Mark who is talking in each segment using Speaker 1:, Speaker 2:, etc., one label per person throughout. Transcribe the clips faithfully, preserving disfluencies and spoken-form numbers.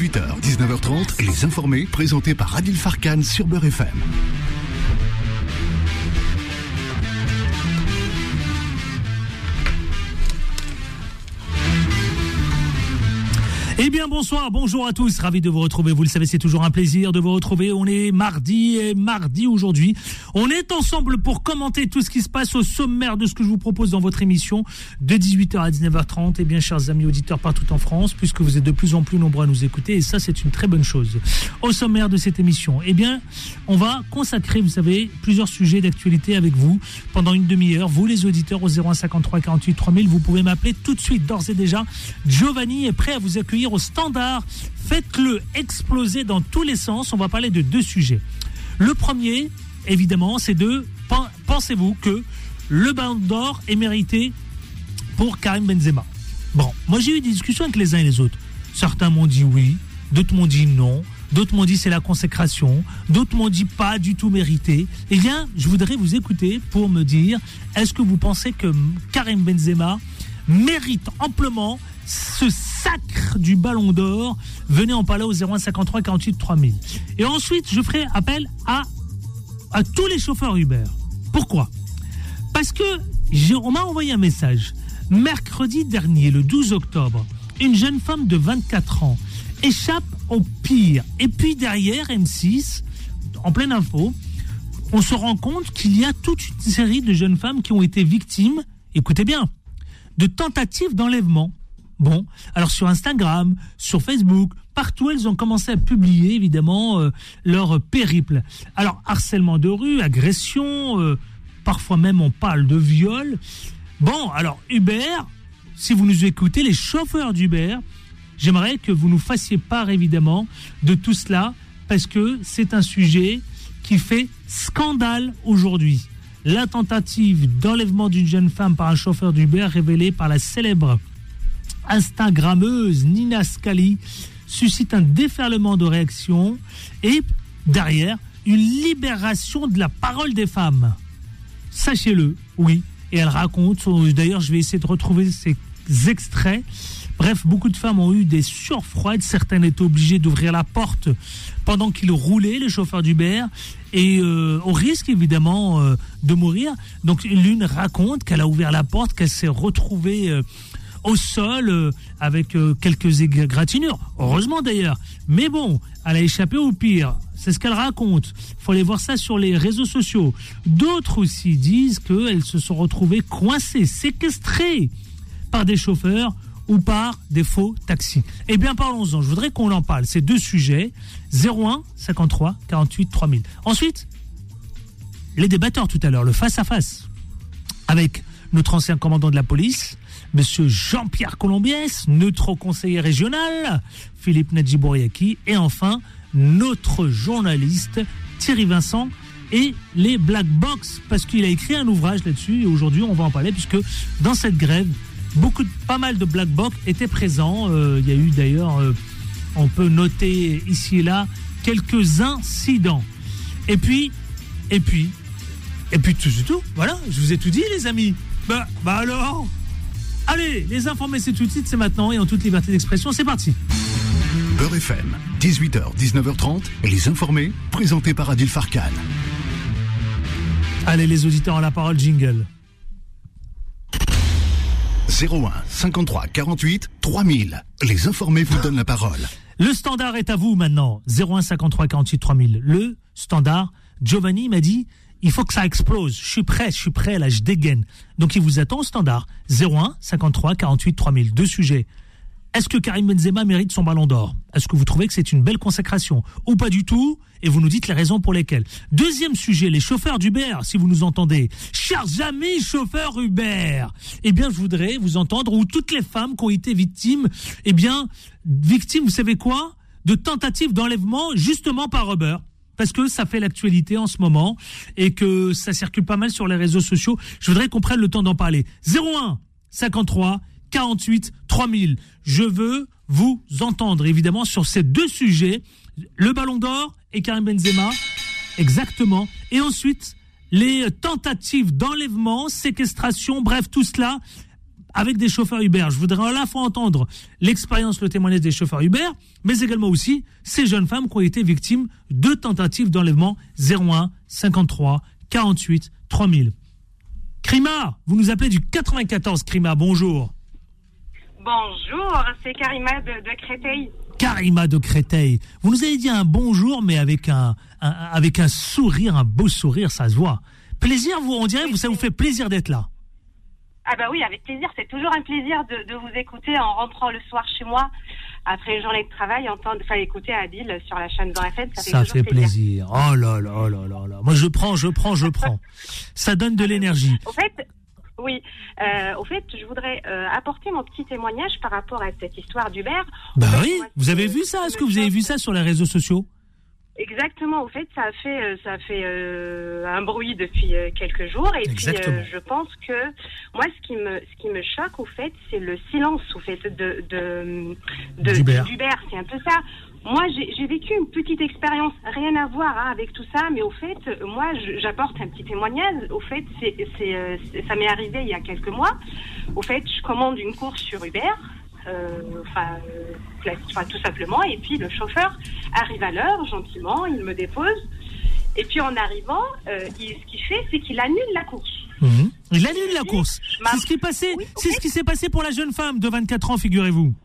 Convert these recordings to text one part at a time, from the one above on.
Speaker 1: dix-huit heures, dix-neuf heures trente, Les Informés, présentés par Adil Farkan sur Beurre F M.
Speaker 2: Eh bien bonsoir, bonjour à tous, ravi de vous retrouver, vous le savez c'est toujours un plaisir de vous retrouver, on est mardi et mardi aujourd'hui, on est ensemble pour commenter tout ce qui se passe au sommaire de ce que je vous propose dans votre émission de dix-huit heures à dix-neuf heures trente, eh bien chers amis auditeurs partout en France, puisque vous êtes de plus en plus nombreux à nous écouter et ça c'est une très bonne chose. Au sommaire de cette émission, eh bien on va consacrer, vous savez, plusieurs sujets d'actualité avec vous pendant une demi-heure, vous les auditeurs au zéro un cinquante-trois quarante-huit trois mille, vous pouvez m'appeler tout de suite, d'ores et déjà, Giovanni est prêt à vous accueillir au standard, faites-le exploser dans tous les sens. On va parler de deux sujets. Le premier, évidemment, c'est de, pensez-vous que le Ballon d'Or est mérité pour Karim Benzema? Bon, moi j'ai eu des discussions avec les uns et les autres. Certains m'ont dit oui, d'autres m'ont dit non, d'autres m'ont dit c'est la consécration, d'autres m'ont dit pas du tout mérité. Eh bien, je voudrais vous écouter pour me dire, est-ce que vous pensez que Karim Benzema mérite amplement ce sacre du Ballon d'Or? Venez en parler au zéro un cinquante-trois quarante-huit trois mille. Et ensuite, je ferai appel à, à tous les chauffeurs Uber. Pourquoi? Parce que j'ai, on m'a envoyé un message. Mercredi dernier, le douze octobre, une jeune femme de vingt-quatre ans échappe au pire. Et puis derrière, M six, en pleine info, on se rend compte qu'il y a toute une série de jeunes femmes qui ont été victimes, écoutez bien, de tentatives d'enlèvement. Bon, alors sur Instagram, sur Facebook, partout elles ont commencé à publier évidemment euh, leur périple. Alors harcèlement de rue, agression, euh, parfois même on parle de viol. Bon, alors Uber, si vous nous écoutez, les chauffeurs d'Uber, j'aimerais que vous nous fassiez part évidemment de tout cela parce que c'est un sujet qui fait scandale aujourd'hui. La tentative d'enlèvement d'une jeune femme par un chauffeur d'Uber révélée par la célèbre Instagrammeuse Nina Scali suscite un déferlement de réactions et derrière une libération de la parole des femmes. Sachez-le, oui. Et elle raconte, d'ailleurs je vais essayer de retrouver ces extraits. Bref, beaucoup de femmes ont eu des sueurs froides, certaines étaient obligées d'ouvrir la porte pendant qu'ils roulaient, les chauffeurs d'Uber, et euh, au risque évidemment euh, de mourir. Donc l'une raconte qu'elle a ouvert la porte, qu'elle s'est retrouvée euh, au sol euh, avec euh, quelques égratignures, heureusement d'ailleurs. Mais bon, elle a échappé au pire. C'est ce qu'elle raconte. Il faut aller voir ça sur les réseaux sociaux. D'autres aussi disent qu'elles se sont retrouvées coincées, séquestrées par des chauffeurs ou par des faux taxis. Eh bien, parlons-en. Je voudrais qu'on en parle. Ces deux sujets, zéro un cinquante-trois quarante-huit trois mille. Ensuite, les débatteurs tout à l'heure, le face-à-face avec notre ancien commandant de la police, Monsieur Jean-Pierre Colombiès, notre conseiller régional, Philippe Nadjibouriaki, et enfin, notre journaliste Thierry Vincent et les Black Box, parce qu'il a écrit un ouvrage là-dessus, et aujourd'hui on va en parler, puisque dans cette grève, beaucoup de, pas mal de Black Box étaient présents. Euh, il y a eu d'ailleurs, euh, on peut noter ici et là, quelques incidents. Et puis, et puis, et puis tout, c'est tout. Voilà, je vous ai tout dit les amis. Bah, bah alors allez, les informés, c'est tout de suite, c'est maintenant, et en toute liberté d'expression, c'est parti.
Speaker 1: Beurre F M, dix-huit heures, dix-neuf heures trente, Les Informés, présentés par Adil Farkan.
Speaker 2: Allez, les auditeurs ont la parole, jingle.
Speaker 1: zéro un cinquante-trois quarante-huit trois mille. Les Informés vous donnent la parole.
Speaker 2: Le standard est à vous maintenant. zéro un cinquante-trois quarante-huit trois mille. Le standard, Giovanni m'a dit, il faut que ça explose. Je suis prêt, je suis prêt, là, je dégaine. Donc, il vous attend au standard. zéro un cinquante-trois quarante-huit trois mille. Deux sujets. Est-ce que Karim Benzema mérite son Ballon d'Or? Est-ce que vous trouvez que c'est une belle consécration? Ou pas du tout? Et vous nous dites les raisons pour lesquelles. Deuxième sujet, les chauffeurs d'Uber, si vous nous entendez. Chers amis chauffeurs Uber, eh bien, je voudrais vous entendre, ou toutes les femmes qui ont été victimes, eh bien, victimes, vous savez quoi? De tentatives d'enlèvement, justement par Uber. Parce que ça fait l'actualité en ce moment et que ça circule pas mal sur les réseaux sociaux. Je voudrais qu'on prenne le temps d'en parler. zéro un cinquante-trois quarante-huit trois mille. Je veux vous entendre évidemment sur ces deux sujets, le Ballon d'Or et Karim Benzema, exactement. Et ensuite, les tentatives d'enlèvement, séquestration, bref, tout cela avec des chauffeurs Uber. Je voudrais à la fois entendre l'expérience, le témoignage des chauffeurs Uber, mais également aussi ces jeunes femmes qui ont été victimes de tentatives d'enlèvement. Zéro un cinquante-trois quarante-huit trois mille. Krima, vous nous appelez du quatre-vingt-quatorze. Krima, bonjour.
Speaker 3: Bonjour, c'est Karima de, de Créteil.
Speaker 2: Karima de Créteil. Vous nous avez dit un bonjour, mais avec un, un, avec un sourire, un beau sourire, ça se voit. Plaisir, vous, on dirait, vous, ça vous fait plaisir d'être là.
Speaker 3: Ah bah oui, avec plaisir. C'est toujours un plaisir de, de vous écouter en rentrant le soir chez moi, après une journée de travail, entendre, enfin, écouter Adil sur la chaîne dans la fête. Ça fait,
Speaker 2: ça fait
Speaker 3: plaisir.
Speaker 2: plaisir. Oh là là, oh là là là. Moi, je prends, je prends, je prends. Ça donne de l'énergie.
Speaker 3: Au fait, oui. Euh, au fait, je voudrais euh, apporter mon petit témoignage par rapport à cette histoire d'Uber.
Speaker 2: Bah
Speaker 3: fait,
Speaker 2: oui,
Speaker 3: moi,
Speaker 2: vous avez vu ça? Est-ce que vous avez vu ça sur les réseaux sociaux?
Speaker 3: Exactement. Au fait, ça a fait, ça a fait euh, un bruit depuis euh, quelques jours. Et
Speaker 2: Exactement.
Speaker 3: puis, euh, je pense que moi, ce qui me, ce qui me choque, au fait, c'est le silence, au fait, de, de, de
Speaker 2: d'Uber.
Speaker 3: d'Uber. C'est un peu ça. Moi, j'ai, j'ai vécu une petite expérience, rien à voir hein, avec tout ça, mais au fait, moi, je, j'apporte un petit témoignage. Au fait, c'est, c'est, euh, c'est, ça m'est arrivé il y a quelques mois. Au fait, je commande une course sur Uber. Euh, enfin, euh, enfin, tout simplement. Et puis le chauffeur arrive à l'heure, gentiment, il me dépose. Et puis en arrivant, euh, il, ce qu'il fait, c'est qu'il annule la course.
Speaker 2: Mmh. Il annule la course.
Speaker 3: Ma...
Speaker 2: C'est ce qui est passé.
Speaker 3: Oui,
Speaker 2: c'est
Speaker 3: fait...
Speaker 2: ce qui s'est passé pour la jeune femme de vingt-quatre ans, figurez-vous.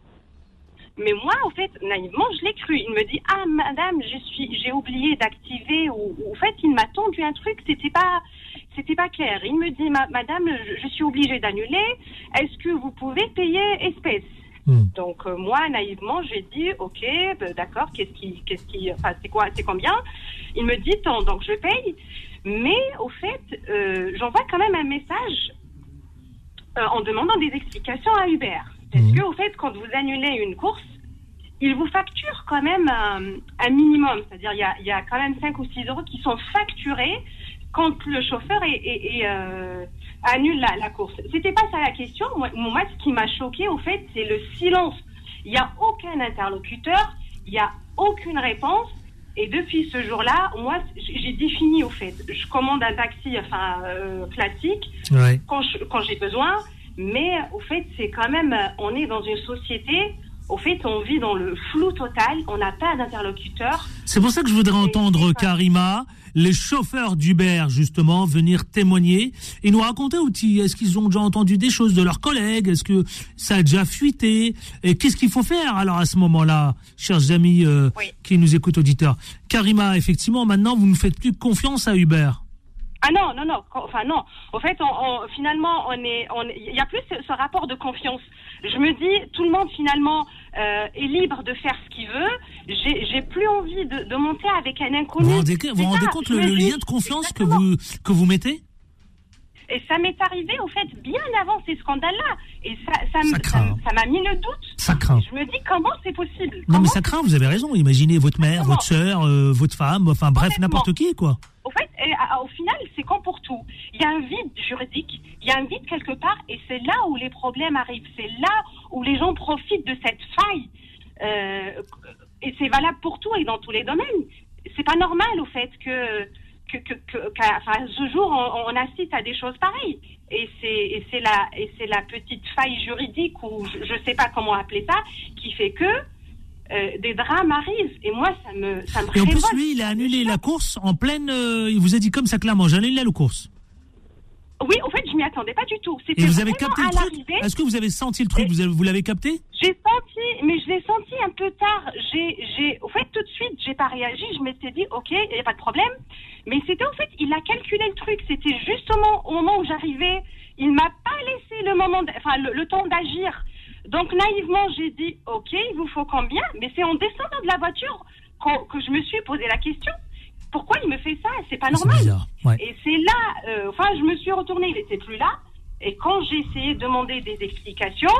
Speaker 3: Mais moi, en fait, naïvement, je l'ai cru. Il me dit, ah, madame, je suis, j'ai oublié d'activer, ou, ou en fait, il m'a tendu un truc, c'était pas, c'était pas clair. Il me dit, ma, madame, je, je suis obligée d'annuler. Est-ce que vous pouvez payer espèce? Donc euh, moi naïvement j'ai dit ok bah, d'accord qu'est-ce qui qu'est-ce qui enfin c'est quoi c'est combien il me dit tant donc je paye mais au fait euh, j'envoie quand même un message euh, en demandant des explications à Uber parce mmh. que au fait quand vous annulez une course il vous facture quand même un, un minimum c'est-à-dire il y a il y a quand même cinq ou six euros qui sont facturés quand le chauffeur est, est, est euh, annule la, la course. C'était pas ça la question. Moi, moi, ce qui m'a choqué, au fait, c'est le silence. Il n'y a aucun interlocuteur, il n'y a aucune réponse. Et depuis ce jour-là, moi, j'ai défini, au fait, je commande un taxi, enfin, euh, classique,
Speaker 2: ouais.
Speaker 3: quand, je, quand j'ai besoin. Mais, au fait, c'est quand même, on est dans une société. Au fait, on vit dans le flou total. On n'a pas d'interlocuteur.
Speaker 2: C'est pour ça que je voudrais entendre Karima, les chauffeurs d'Uber, justement, venir témoigner et nous raconter aussi, est-ce qu'ils ont déjà entendu des choses de leurs collègues? Est-ce que ça a déjà fuité? Et qu'est-ce qu'il faut faire, alors, à ce moment-là, chers amis euh,
Speaker 3: oui.
Speaker 2: qui nous écoutent, auditeurs? Karima, effectivement, maintenant, vous ne faites plus confiance à Uber.
Speaker 3: Ah non, non, non, enfin non. Au fait, on, on, finalement, on est, on, il y a plus ce, ce rapport de confiance. Je me dis, tout le monde finalement euh, est libre de faire ce qu'il veut. J'ai, j'ai plus envie de, de monter avec un inconnu.
Speaker 2: Vous vous rendez, vous rendez
Speaker 3: ça,
Speaker 2: compte le, le
Speaker 3: dis,
Speaker 2: lien de confiance que
Speaker 3: exactement.
Speaker 2: vous que vous mettez?
Speaker 3: Et ça m'est arrivé, au fait, bien avant ces scandales-là. Et ça, ça,
Speaker 2: ça,
Speaker 3: me, ça, ça m'a mis le doute.
Speaker 2: Ça craint.
Speaker 3: Je me dis, comment c'est possible?
Speaker 2: Non,
Speaker 3: comment
Speaker 2: mais ça craint, vous avez raison. Imaginez votre mère,
Speaker 3: Comment?
Speaker 2: votre sœur, euh, votre femme, enfin bref, n'importe qui, quoi.
Speaker 3: Au fait, et, à, au final, c'est comme pour tout. Il y a un vide juridique, il y a un vide quelque part, et c'est là où les problèmes arrivent. C'est là où les gens profitent de cette faille. Euh, et c'est valable pour tout et dans tous les domaines. C'est pas normal, au fait, que... Que, que, que, qu'à, enfin, ce jour, on, on assiste à des choses pareilles. Et c'est, et c'est la, et c'est la petite faille juridique, ou je, je sais pas comment appeler ça, qui fait que euh, des drames arrivent. Et moi, ça me, ça me
Speaker 2: Et en plus,
Speaker 3: révolte.
Speaker 2: lui, il a annulé la course en pleine. Euh, il vous a dit comme ça clairement, j'annule la course.
Speaker 3: Oui, en fait, je m'y attendais pas du tout. C'était
Speaker 2: Et vous avez
Speaker 3: vraiment
Speaker 2: capté le
Speaker 3: à
Speaker 2: truc?
Speaker 3: l'arrivée.
Speaker 2: Est-ce que vous avez senti le truc?
Speaker 3: Et
Speaker 2: vous, avez, vous l'avez capté?
Speaker 3: J'ai senti, mais je l'ai senti un peu tard. J'ai, j'ai, au fait, tout de suite, j'ai pas réagi. Je m'étais dit, ok, il n'y a pas de problème. Mais c'était, au fait, il a calculé le truc. C'était justement au moment où j'arrivais. Il m'a pas laissé le moment, de, enfin, le, le temps d'agir. Donc, naïvement, j'ai dit, ok, il vous faut combien? Mais c'est en descendant de la voiture que je me suis posé la question. Pourquoi il me fait ça? C'est pas normal.
Speaker 2: C'est bizarre, ouais.
Speaker 3: Et c'est là, euh, enfin, je me suis retournée, il n'était plus là. Et quand j'ai essayé de demander des explications,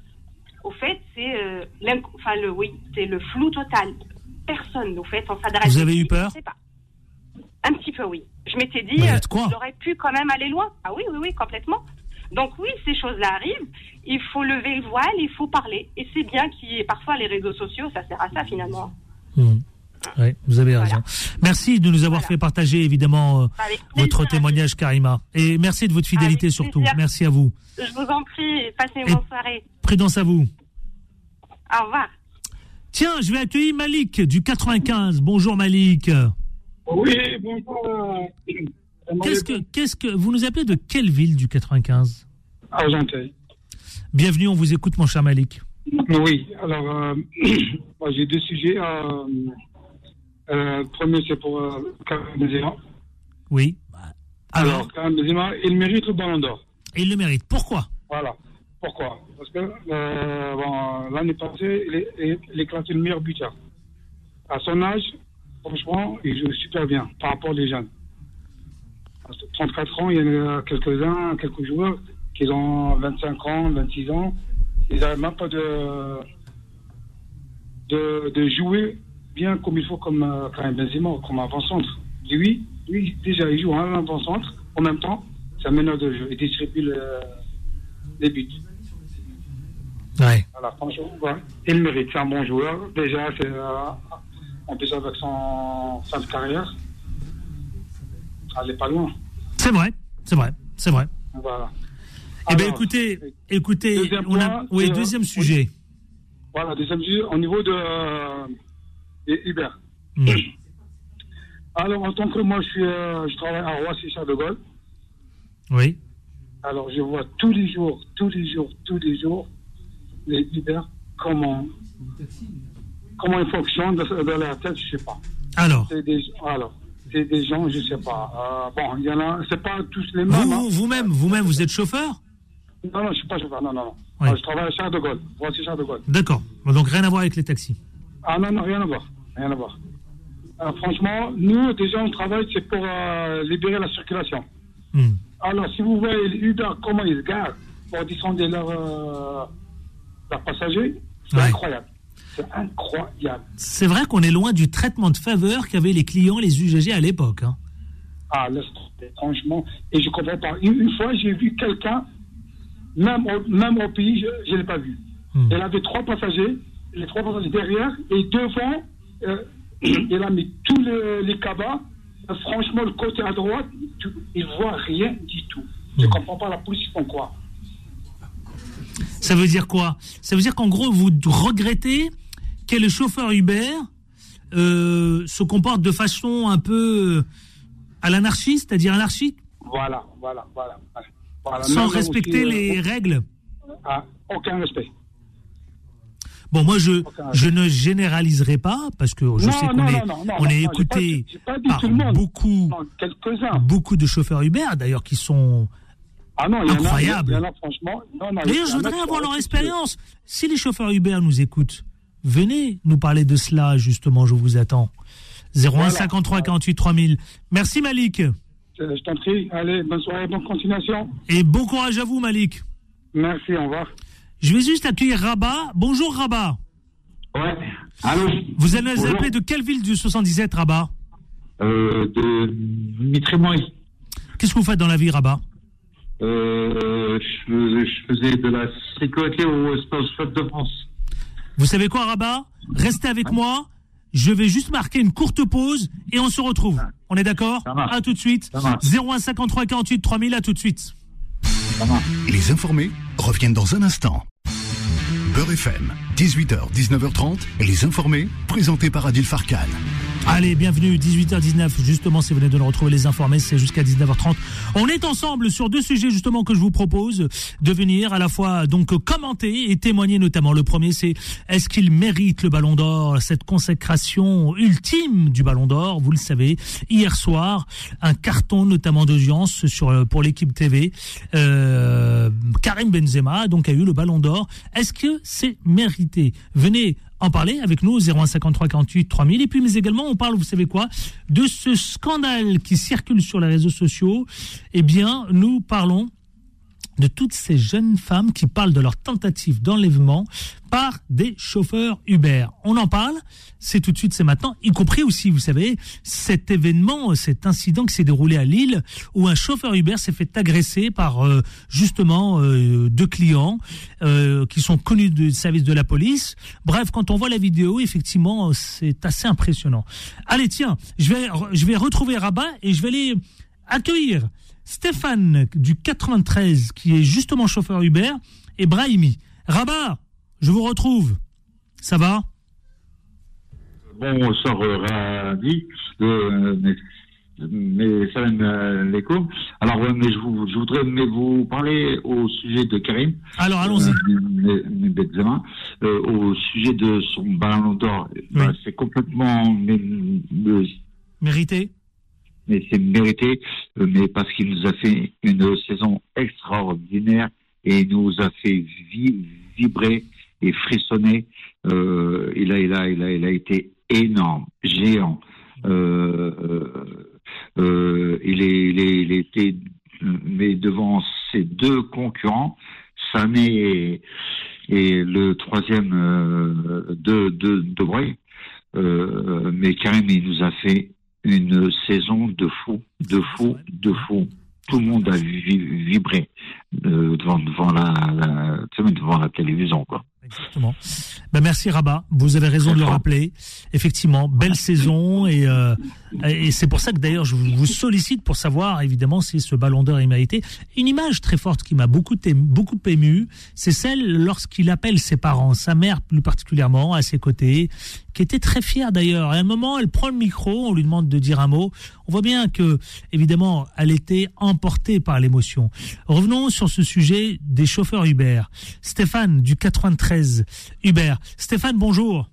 Speaker 3: au fait, c'est, euh, enfin, le, oui, c'est le flou total. Personne, au fait, on s'adresse.
Speaker 2: Vous avez eu peur?
Speaker 3: Je sais pas. Un petit peu, oui. Je m'étais dit,
Speaker 2: bah,
Speaker 3: euh, j'aurais pu quand même aller loin. Ah oui, oui, oui, complètement. Donc oui, ces choses-là arrivent. Il faut lever le voile, il faut parler. Et c'est bien qu'il y ait parfois les réseaux sociaux, ça sert à ça finalement.
Speaker 2: Mmh. Oui, vous avez raison.
Speaker 3: Voilà.
Speaker 2: Merci de nous avoir
Speaker 3: Voilà.
Speaker 2: fait partager, évidemment, euh,
Speaker 3: Avec plaisir,
Speaker 2: votre témoignage, Karima. Et merci de votre fidélité,
Speaker 3: Avec
Speaker 2: surtout.
Speaker 3: plaisir.
Speaker 2: Merci à vous.
Speaker 3: Je vous en prie, passez une
Speaker 2: Et-
Speaker 3: bonne soirée.
Speaker 2: Prudence à vous.
Speaker 3: Au revoir.
Speaker 2: Tiens, je vais accueillir Malik du quatre-vingt-quinze. Bonjour Malik.
Speaker 4: Oui, bonjour.
Speaker 2: Qu'est-ce que, qu'est-ce que vous nous appelez de quelle ville du quatre-vingt-quinze?
Speaker 4: Argenteuil.
Speaker 2: Bienvenue, on vous écoute, mon cher Malik.
Speaker 4: Oui, alors, euh, moi, j'ai deux sujets. Euh, euh, le premier, c'est pour euh, Karim Benzema.
Speaker 2: Oui. Alors,
Speaker 4: Alors, Karim Benzema, il mérite le ballon d'or.
Speaker 2: il le mérite. Pourquoi?
Speaker 4: Voilà. Pourquoi? Parce que euh, bon, l'année passée, il est, il- il est classé le meilleur buteur. À son âge, franchement, il joue super bien par rapport aux jeunes. À trente-quatre ans, il y en a quelques-uns, quelques joueurs qui ont vingt-cinq ans, vingt-six ans. Ils n'arrivent même pas de, de, de jouer bien comme il faut, comme euh, Karim Benzema, comme avant-centre. Lui, lui, déjà, il joue en avant-centre. En même temps, c'est un meneur de jeu. Il distribue le, les buts.
Speaker 2: Ouais.
Speaker 4: Voilà, franchement, ouais, il le mérite. C'est un bon joueur. Déjà, c'est euh, en plus avec son fin de carrière. Elle n'est pas loin.
Speaker 2: C'est vrai, c'est vrai, c'est vrai.
Speaker 4: Voilà.
Speaker 2: Eh bien,
Speaker 4: Alors,
Speaker 2: écoutez, écoutez,
Speaker 4: deuxième
Speaker 2: on a,
Speaker 4: point,
Speaker 2: oui,
Speaker 4: c'est,
Speaker 2: deuxième
Speaker 4: euh,
Speaker 2: sujet.
Speaker 4: Voilà, deuxième sujet, au niveau de euh, des Uber.
Speaker 2: Mm.
Speaker 4: Alors, en tant que moi, je, suis, euh, je travaille à Roissy-Charles de Gaulle.
Speaker 2: Oui.
Speaker 4: Alors, je vois tous les jours, tous les jours, tous les jours, les Uber, comment, comment ils fonctionnent dans, dans leur tête, je ne sais pas.
Speaker 2: Alors,
Speaker 4: C'est des, alors, c'est des gens, je ne sais pas. Euh, bon, il y en a, c'est pas tous les mêmes.
Speaker 2: vous,
Speaker 4: hein.
Speaker 2: vous- vous-même, vous-même, vous êtes chauffeur?
Speaker 4: Non, non, je ne suis pas chauffeur, non, non, non.
Speaker 2: Oui.
Speaker 4: Alors, je travaille à Charles de Gaulle, Roissy-Charles de Gaulle.
Speaker 2: D'accord. Donc, rien à voir avec les taxis.
Speaker 4: Ah non, non, rien à voir. Rien à voir. Euh, franchement, nous, déjà, on travaille, c'est pour euh, libérer la circulation.
Speaker 2: Mm.
Speaker 4: Alors, si vous voyez les Uber, comment ils se garent pour descendre leurs euh, leurs passagers, c'est
Speaker 2: Ouais.
Speaker 4: incroyable. C'est incroyable.
Speaker 2: C'est vrai qu'on est loin du traitement de faveur qu'avaient les clients, les usagers à l'époque. Hein.
Speaker 4: Ah, laisse tomber, franchement. Et je comprends pas. Une, une fois, j'ai vu quelqu'un, même au, même au pays, je ne l'ai pas vu.
Speaker 2: Mm.
Speaker 4: Il avait trois passagers, les trois passagers derrière, et devant, euh, il a mis tous les, les cabas. Euh, Franchement, le côté à droite, tu, il ne voit rien du tout. Je ne
Speaker 2: Mm.
Speaker 4: comprends pas, la police font quoi?
Speaker 2: Ça veut dire quoi? Ça veut dire qu'en gros, vous regrettez que le chauffeur Uber euh, se comporte de façon un peu à l'anarchie, c'est-à-dire anarchique,
Speaker 4: Voilà, voilà, voilà. voilà.
Speaker 2: sans
Speaker 4: Même
Speaker 2: respecter
Speaker 4: aussi, euh,
Speaker 2: les règles.
Speaker 4: ah, aucun respect.
Speaker 2: Bon, moi, je,
Speaker 4: Aucun
Speaker 2: je ne généraliserai pas, parce que je
Speaker 4: Non,
Speaker 2: sais qu'on
Speaker 4: non,
Speaker 2: est,
Speaker 4: non, non, non,
Speaker 2: on
Speaker 4: non,
Speaker 2: est
Speaker 4: non, j'ai pas
Speaker 2: écouté
Speaker 4: dit- j'ai pas dit
Speaker 2: par
Speaker 4: tout le monde.
Speaker 2: beaucoup,
Speaker 4: Non, quelques-uns.
Speaker 2: beaucoup de chauffeurs Uber, d'ailleurs, qui sont...
Speaker 4: Ah non, il y en a-
Speaker 2: Incroyable.
Speaker 4: Il y en a, franchement. Non, non, il y
Speaker 2: D'ailleurs,
Speaker 4: en
Speaker 2: je
Speaker 4: a
Speaker 2: voudrais
Speaker 4: qui
Speaker 2: avoir
Speaker 4: sont
Speaker 2: leur
Speaker 4: respectueux.
Speaker 2: expérience. Si les chauffeurs Uber nous écoutent, venez nous parler de cela, justement, je vous attends. zéro un
Speaker 4: Voilà.
Speaker 2: cinquante-trois quarante-huit trois mille. Merci Malik.
Speaker 4: Euh, Je t'en prie. Allez, bonne soirée, bonne continuation.
Speaker 2: Et bon courage à vous Malik.
Speaker 4: Merci, au revoir.
Speaker 2: Je vais juste accueillir Rabat. Bonjour Rabat.
Speaker 5: Ouais. Allô.
Speaker 2: Vous allez nous
Speaker 5: Bonjour.
Speaker 2: appeler de quelle ville du soixante-dix-sept, Rabat?
Speaker 5: Euh, de Mitrémoy.
Speaker 2: Qu'est-ce que vous faites dans la vie, Rabat?
Speaker 5: Euh, je, faisais- je faisais de la sécurité au Stade de France.
Speaker 2: Vous savez quoi, Rabat? Restez avec moi. Je vais juste marquer une courte pause et on se retrouve. On est d'accord?
Speaker 5: Ça marche.
Speaker 2: À tout de suite.
Speaker 5: Ça marche.
Speaker 2: zéro un cinquante-trois quarante-huit trois mille, à tout de suite.
Speaker 5: Ça marche.
Speaker 1: Les informés reviennent dans un instant. Beurre F M, dix-huit heures dix-neuf heures trente, les informés, présentés par Adil Farkan.
Speaker 2: Allez, bienvenue, dix-huit heures dix-neuf, justement, si vous venez de nous retrouver les informés, c'est jusqu'à dix-neuf heures trente. On est ensemble sur deux sujets, justement, que je vous propose de venir à la fois, donc, commenter et témoigner, notamment. Le premier, c'est, est-ce qu'il mérite le Ballon d'Or, cette consécration ultime du Ballon d'Or? Vous le savez, hier soir, un carton, notamment d'audience sur, pour l'équipe T V, euh, Karim Benzema, donc, a eu le Ballon d'Or. Est-ce que c'est mérité? Venez en parler avec nous, zéro un cinquante-trois quarante-huit trois mille. Et puis, mais également, on parle, vous savez quoi, de ce scandale qui circule sur les réseaux sociaux. Eh bien, nous parlons de toutes ces jeunes femmes qui parlent de leur tentative d'enlèvement par des chauffeurs Uber. On en parle, c'est tout de suite, c'est maintenant, y compris aussi, vous savez, cet événement, cet incident qui s'est déroulé à Lille, où un chauffeur Uber s'est fait agresser par euh, justement euh, deux clients euh, qui sont connus du service de la police. Bref, quand on voit la vidéo, effectivement, c'est assez impressionnant. Allez, tiens, je vais, je vais retrouver Rabat et je vais aller accueillir Stéphane du quatre-vingt-treize, qui est justement chauffeur Uber, et Brahimi. Rabat, je vous retrouve. Ça va ?
Speaker 5: Bonsoir, Radi. Euh, mais, mais salam alaikum. Alors, euh, mais je, vous, je voudrais mais vous parler au sujet de Karim.
Speaker 2: Alors, allons-y.
Speaker 5: Euh, Benzema, euh, au sujet de son ballon d'or. Oui. Bah, c'est complètement mais, mais,
Speaker 2: mérité.
Speaker 5: Mais c'est mérité, mais parce qu'il nous a fait une saison extraordinaire et il nous a fait vi- vibrer et frissonner. Euh, il a, il a, il a, il a été énorme, géant. Euh, euh, il est, il est, il était, mais devant ses deux concurrents, Sané et, et le troisième euh, de de de Bruyne. Euh, mais Karim, il nous a fait une saison de fou, de fou, de fou. Tout le monde a vi- vibré euh, devant, devant, la, la, devant la télévision, quoi.
Speaker 2: Exactement. Ben merci Rabat, vous avez raison de le rappeler. Effectivement, belle saison et, euh, et c'est pour ça que d'ailleurs je vous sollicite pour savoir évidemment si ce ballon d'or est mérité. Une image très forte qui m'a beaucoup ému, beaucoup ému, c'est celle lorsqu'il appelle ses parents, sa mère plus particulièrement à ses côtés, qui était très fière d'ailleurs. À un moment, elle prend le micro, on lui demande de dire un mot. On voit bien que, évidemment, elle était emportée par l'émotion. Revenons sur ce sujet des chauffeurs Uber. Stéphane du quatre-vingt-treize Uber. Stéphane, bonjour.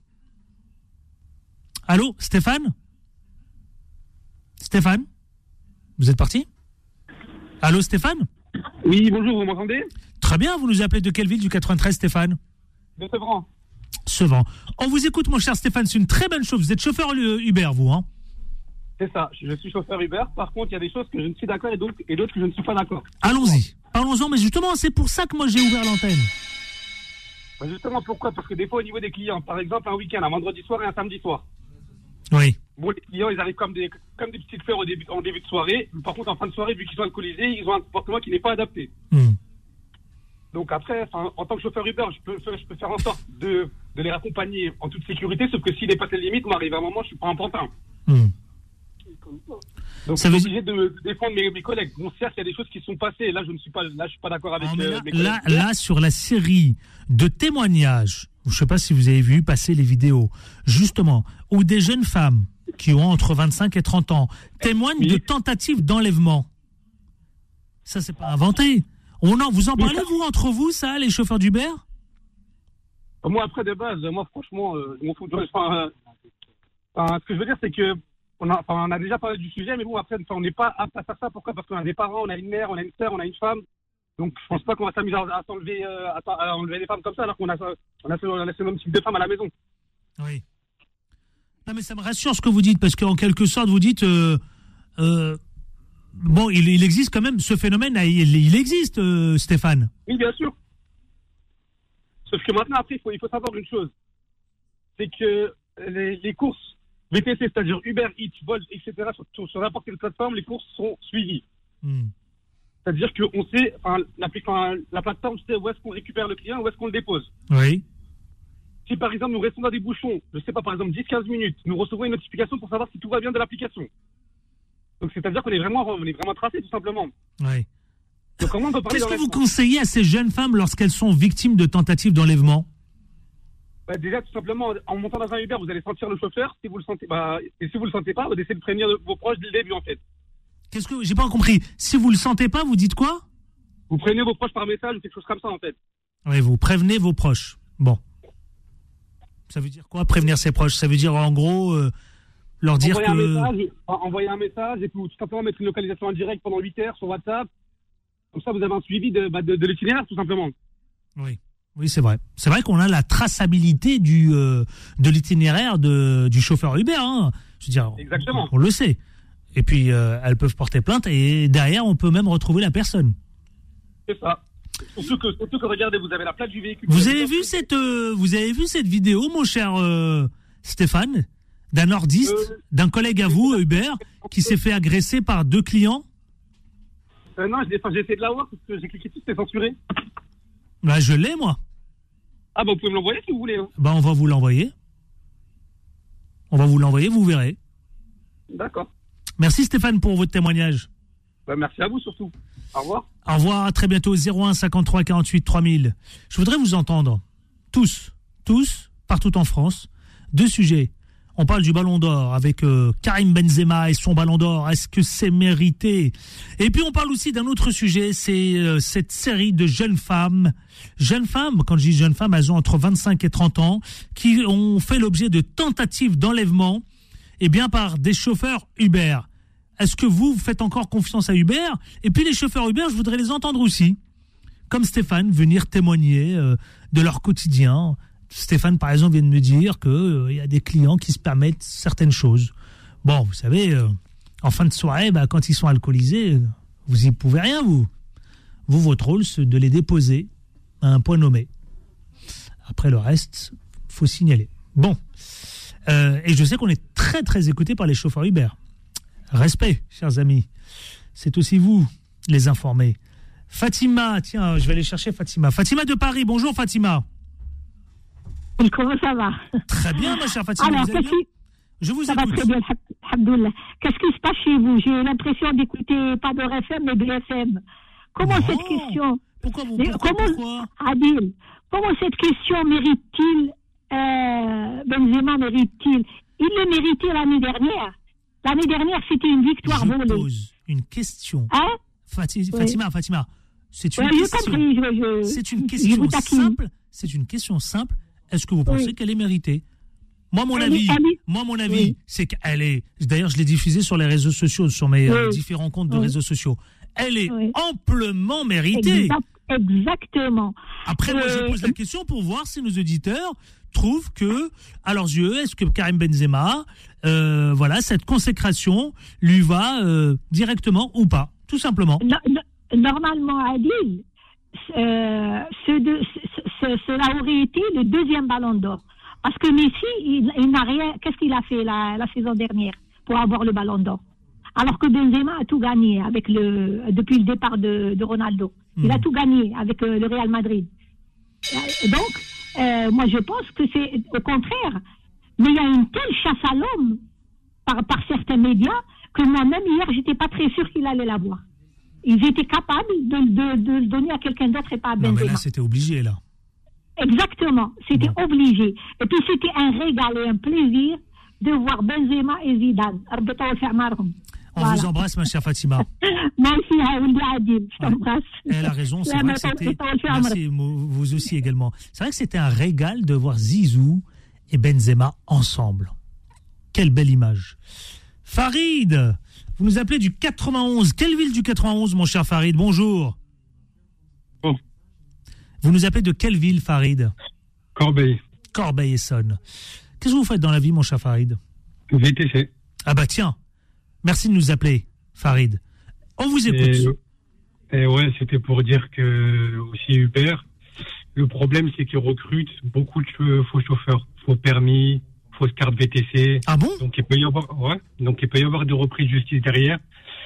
Speaker 2: Allô, Stéphane ? Stéphane ? Vous êtes parti ? Allô, Stéphane ?
Speaker 6: Oui, bonjour, vous m'entendez ?
Speaker 2: Très bien, vous nous appelez de quelle ville du quatre-vingt-treize, Stéphane ?
Speaker 6: De Sevran.
Speaker 2: Sevran. On vous écoute, mon cher Stéphane, c'est une très bonne chose. Vous êtes chauffeur Uber, vous, hein ?
Speaker 6: C'est ça, je suis chauffeur Uber. Par contre, il y a des choses que je ne suis d'accord et d'autres, et d'autres que je ne suis pas d'accord.
Speaker 2: Allons-y, parlons-en, mais justement, c'est pour ça que moi j'ai ouvert l'antenne.
Speaker 6: Bah justement, pourquoi ? Parce que des fois, au niveau des clients, par exemple, un week-end, un vendredi soir et un samedi soir.
Speaker 2: Oui.
Speaker 6: Bon, les clients, ils arrivent comme des, comme des petites fleurs au début, en début de soirée. Par contre, en fin de soirée, vu qu'ils sont alcoolisés, ils ont un comportement qui n'est pas adapté.
Speaker 2: Mmh.
Speaker 6: Donc après, en tant que chauffeur Uber, je peux, je peux faire en sorte de, de les raccompagner en toute sécurité, sauf que s'ils dépassent les limites, moi, arrive un moment, je suis pas un pantin.
Speaker 2: Mmh.
Speaker 6: Donc, je suis obligé de me défendre mes, mes collègues. Bon, certes, il y a des choses qui sont passées. Là, je ne suis pas, là, je suis pas d'accord avec
Speaker 2: non,
Speaker 6: euh,
Speaker 2: là,
Speaker 6: mes collègues.
Speaker 2: Là, là, sur la série de témoignages, je ne sais pas si vous avez vu passer les vidéos, justement, où des jeunes femmes qui ont entre vingt-cinq et trente ans témoignent oui. de tentatives d'enlèvement. Ça, c'est pas inventé. On en, vous en parlez, vous, entre vous, ça, les chauffeurs d'Uber ?
Speaker 6: Moi, après, de base, moi, franchement, euh, je m'en fous de... Enfin, euh, enfin, ce que je veux dire, c'est que On a, enfin, on a déjà parlé du sujet, mais bon, après, enfin, on n'est pas apte à faire ça. Pourquoi ? Parce qu'on a des parents, on a une mère, on a une sœur, on a une femme. Donc, je pense pas qu'on va s'amuser à, à s'enlever, euh, à, à enlever les femmes comme ça, alors qu'on a, on a, on a ce même type de femmes à la maison.
Speaker 2: Oui. Non, mais ça me rassure ce que vous dites, parce qu'en quelque sorte, vous dites, euh, euh, bon, il, il existe quand même, ce phénomène, il, il existe, euh, Stéphane.
Speaker 6: Oui, bien sûr. Sauf que maintenant, après, il faut, il faut savoir une chose. C'est que les, les courses V T C, c'est-à-dire Uber Eats, Bolt, et cetera, sur, sur, sur n'importe quelle plateforme, les courses sont suivies. Mm. C'est-à-dire qu'on sait, enfin, la, enfin, la plateforme sait où est-ce qu'on récupère le client, où est-ce qu'on le dépose.
Speaker 2: Oui.
Speaker 6: Si par exemple nous restons dans des bouchons, je ne sais pas, par exemple dix à quinze minutes, nous recevons une notification pour savoir si tout va bien de l'application. Donc c'est-à-dire qu'on est vraiment, on est vraiment tracé tout simplement.
Speaker 2: Oui.
Speaker 6: Donc comment on peut parler
Speaker 2: Qu'est-ce que vous conseillez à ces jeunes femmes lorsqu'elles sont victimes de tentatives d'enlèvement ?
Speaker 6: Bah déjà, tout simplement, en montant dans un Uber, vous allez sentir le chauffeur. Si vous le sentez, bah, et si vous le sentez pas, vous essayez de prévenir vos proches dès le début, en fait.
Speaker 2: Qu'est-ce que, j'ai pas compris. Si vous le sentez pas, vous dites quoi ?
Speaker 6: Vous prévenez vos proches par message ou quelque chose comme ça, en fait.
Speaker 2: Oui, vous prévenez vos proches. Bon. Ça veut dire quoi, prévenir ses proches ? Ça veut dire, en gros, euh, leur dire
Speaker 6: envoyer
Speaker 2: que...
Speaker 6: Un message, envoyer un message et puis tout simplement mettre une localisation en direct pendant huit heures sur WhatsApp. Comme ça, vous avez un suivi de, bah, de, de l'itinéraire, tout simplement.
Speaker 2: Oui. Oui, c'est vrai. C'est vrai qu'on a la traçabilité du euh, de l'itinéraire de du chauffeur Uber. Hein. Je veux dire,
Speaker 6: exactement.
Speaker 2: On, on le sait. Et puis euh, elles peuvent porter plainte et derrière on peut même retrouver la personne.
Speaker 6: C'est ça. Surtout que, surtout que, regardez, vous avez la plaque du véhicule.
Speaker 2: Vous avez vu cette, euh, vous avez vu cette vidéo, mon cher euh, Stéphane, d'un nordiste, euh, d'un collègue à vous, Hubert, qui s'est fait agresser par deux clients?
Speaker 6: euh, Non, j'ai, j'ai essayé de la voir parce que j'ai cliqué dessus, c'était censuré.
Speaker 2: Bah, je l'ai, moi.
Speaker 6: Ah, bah, vous pouvez me l'envoyer si vous voulez. Hein.
Speaker 2: Bah, on va vous l'envoyer. On va vous l'envoyer, vous verrez.
Speaker 6: D'accord.
Speaker 2: Merci Stéphane pour votre témoignage.
Speaker 6: Bah, merci à vous surtout. Au revoir.
Speaker 2: Au revoir, à très bientôt. zéro un cinquante-trois quarante-huit trois mille. Je voudrais vous entendre, tous, tous, partout en France, deux sujets. On parle du Ballon d'Or avec euh, Karim Benzema et son Ballon d'Or. Est-ce que c'est mérité? Et puis on parle aussi d'un autre sujet, c'est euh, cette série de jeunes femmes, jeunes femmes, quand je dis jeunes femmes, elles ont entre vingt-cinq et trente ans, qui ont fait l'objet de tentatives d'enlèvement, eh bien par des chauffeurs Uber. Est-ce que vous faites encore confiance à Uber? Et puis les chauffeurs Uber, je voudrais les entendre aussi, comme Stéphane, venir témoigner euh, de leur quotidien. Stéphane, par exemple, vient de me dire qu'il euh, y a des clients qui se permettent certaines choses. Bon, vous savez, euh, en fin de soirée, bah, quand ils sont alcoolisés, vous y pouvez rien, vous. Vous, votre rôle, c'est de les déposer à un point nommé. Après le reste, faut signaler. Bon. Euh, et je sais qu'on est très, très écouté par les chauffeurs Uber. Respect, chers amis. C'est aussi vous, les informer. Fatima, tiens, je vais aller chercher Fatima. Fatima de Paris, bonjour Fatima.
Speaker 7: Comment ça va?
Speaker 2: Très bien, ma chère Fatima.
Speaker 7: Alors,
Speaker 2: vous allez bien? Je vous
Speaker 7: ça
Speaker 2: écoute.
Speaker 7: va très bien, alhamdoulilah. Qu'est-ce qui se passe chez vous? J'ai l'impression d'écouter pas de R F M, mais de F M. Comment
Speaker 2: Non.
Speaker 7: cette question?
Speaker 2: Pourquoi vous
Speaker 7: Mais
Speaker 2: pourquoi,
Speaker 7: comment,
Speaker 2: pourquoi
Speaker 7: Adil, comment cette question mérite-t-il, euh, Benzema mérite-t-il? Il le méritait l'année dernière. L'année dernière, c'était une victoire
Speaker 2: Je
Speaker 7: volée.
Speaker 2: pose une question.
Speaker 7: Hein?
Speaker 2: Fati-
Speaker 7: Oui.
Speaker 2: Fatima, Fatima, c'est une
Speaker 7: Ouais, j'ai
Speaker 2: question.
Speaker 7: compris, je, je,
Speaker 2: C'est une
Speaker 7: je
Speaker 2: question
Speaker 7: vous taquine.
Speaker 2: simple. C'est une question simple. Est-ce que vous pensez
Speaker 7: Oui.
Speaker 2: qu'elle est méritée? Moi, mon
Speaker 7: Elle
Speaker 2: avis,
Speaker 7: est- elle est-
Speaker 2: moi, mon avis,
Speaker 7: Oui.
Speaker 2: c'est qu'elle est. D'ailleurs, je l'ai diffusée sur les réseaux sociaux, sur mes euh,
Speaker 7: Oui.
Speaker 2: différents comptes de
Speaker 7: Oui.
Speaker 2: réseaux sociaux. Elle est
Speaker 7: Oui.
Speaker 2: amplement méritée.
Speaker 7: Exact- exactement.
Speaker 2: Après, moi, je
Speaker 7: Euh,
Speaker 2: pose la question pour voir si nos auditeurs trouvent que, à leurs yeux, est-ce que Karim Benzema, euh, voilà, cette consécration lui va euh, directement ou pas, tout simplement.
Speaker 7: No- no- normalement, Adil, euh, ce de- ce- ce- cela aurait été le deuxième ballon d'or. Parce que Messi, il, il n'a rien. Qu'est-ce qu'il a fait la, la saison dernière pour avoir le ballon d'or? Alors que Benzema a tout gagné avec le, depuis le départ de, de Ronaldo. Il
Speaker 2: Mhm.
Speaker 7: a tout gagné avec euh, le Real Madrid. Et donc, euh, moi, je pense que c'est au contraire. Mais il y a une telle chasse à l'homme par, par certains médias que moi-même, hier, j'étais pas très sûr qu'il allait l'avoir. Ils étaient capables de, de, de le donner à quelqu'un d'autre et pas à
Speaker 2: Non,
Speaker 7: Benzema.
Speaker 2: mais là, c'était obligé, là.
Speaker 7: Exactement, c'était
Speaker 2: Bon.
Speaker 7: obligé. Et puis c'était un régal et un plaisir de voir Benzema et Zidane. Rabbi Tawal fi amarhum.
Speaker 2: On
Speaker 7: Voilà.
Speaker 2: vous embrasse, ma chère Fatima.
Speaker 7: Merci à Ouli Adil, je
Speaker 2: Ouais.
Speaker 7: t'embrasse.
Speaker 2: Elle a raison, c'est
Speaker 7: Ouais,
Speaker 2: vrai
Speaker 7: mais
Speaker 2: que c'était.
Speaker 7: Rabbi Tawal fi amarhum.
Speaker 2: Merci, mo- vous aussi également. C'est vrai que c'était un régal de voir Zizou et Benzema ensemble. Quelle belle image. Farid, vous nous appelez du quatre-vingt-onze. Quelle ville du quatre-vingt-onze, mon cher Farid? Bonjour.
Speaker 6: Bon.
Speaker 2: Vous nous appelez de quelle ville, Farid?
Speaker 6: Corbeil.
Speaker 2: Corbeil-Essonnes. Qu'est-ce que vous faites dans la vie, mon cher Farid?
Speaker 6: V T C.
Speaker 2: Ah bah tiens, merci de nous appeler, Farid. On vous écoute.
Speaker 6: Et, et ouais, c'était pour dire que aussi Uber, le problème c'est qu'ils recrutent beaucoup de faux chauffeurs, faux permis, fausses cartes V T C.
Speaker 2: Ah bon?
Speaker 6: Donc il peut y avoir, ouais, donc il peut y avoir des reprises de justice derrière.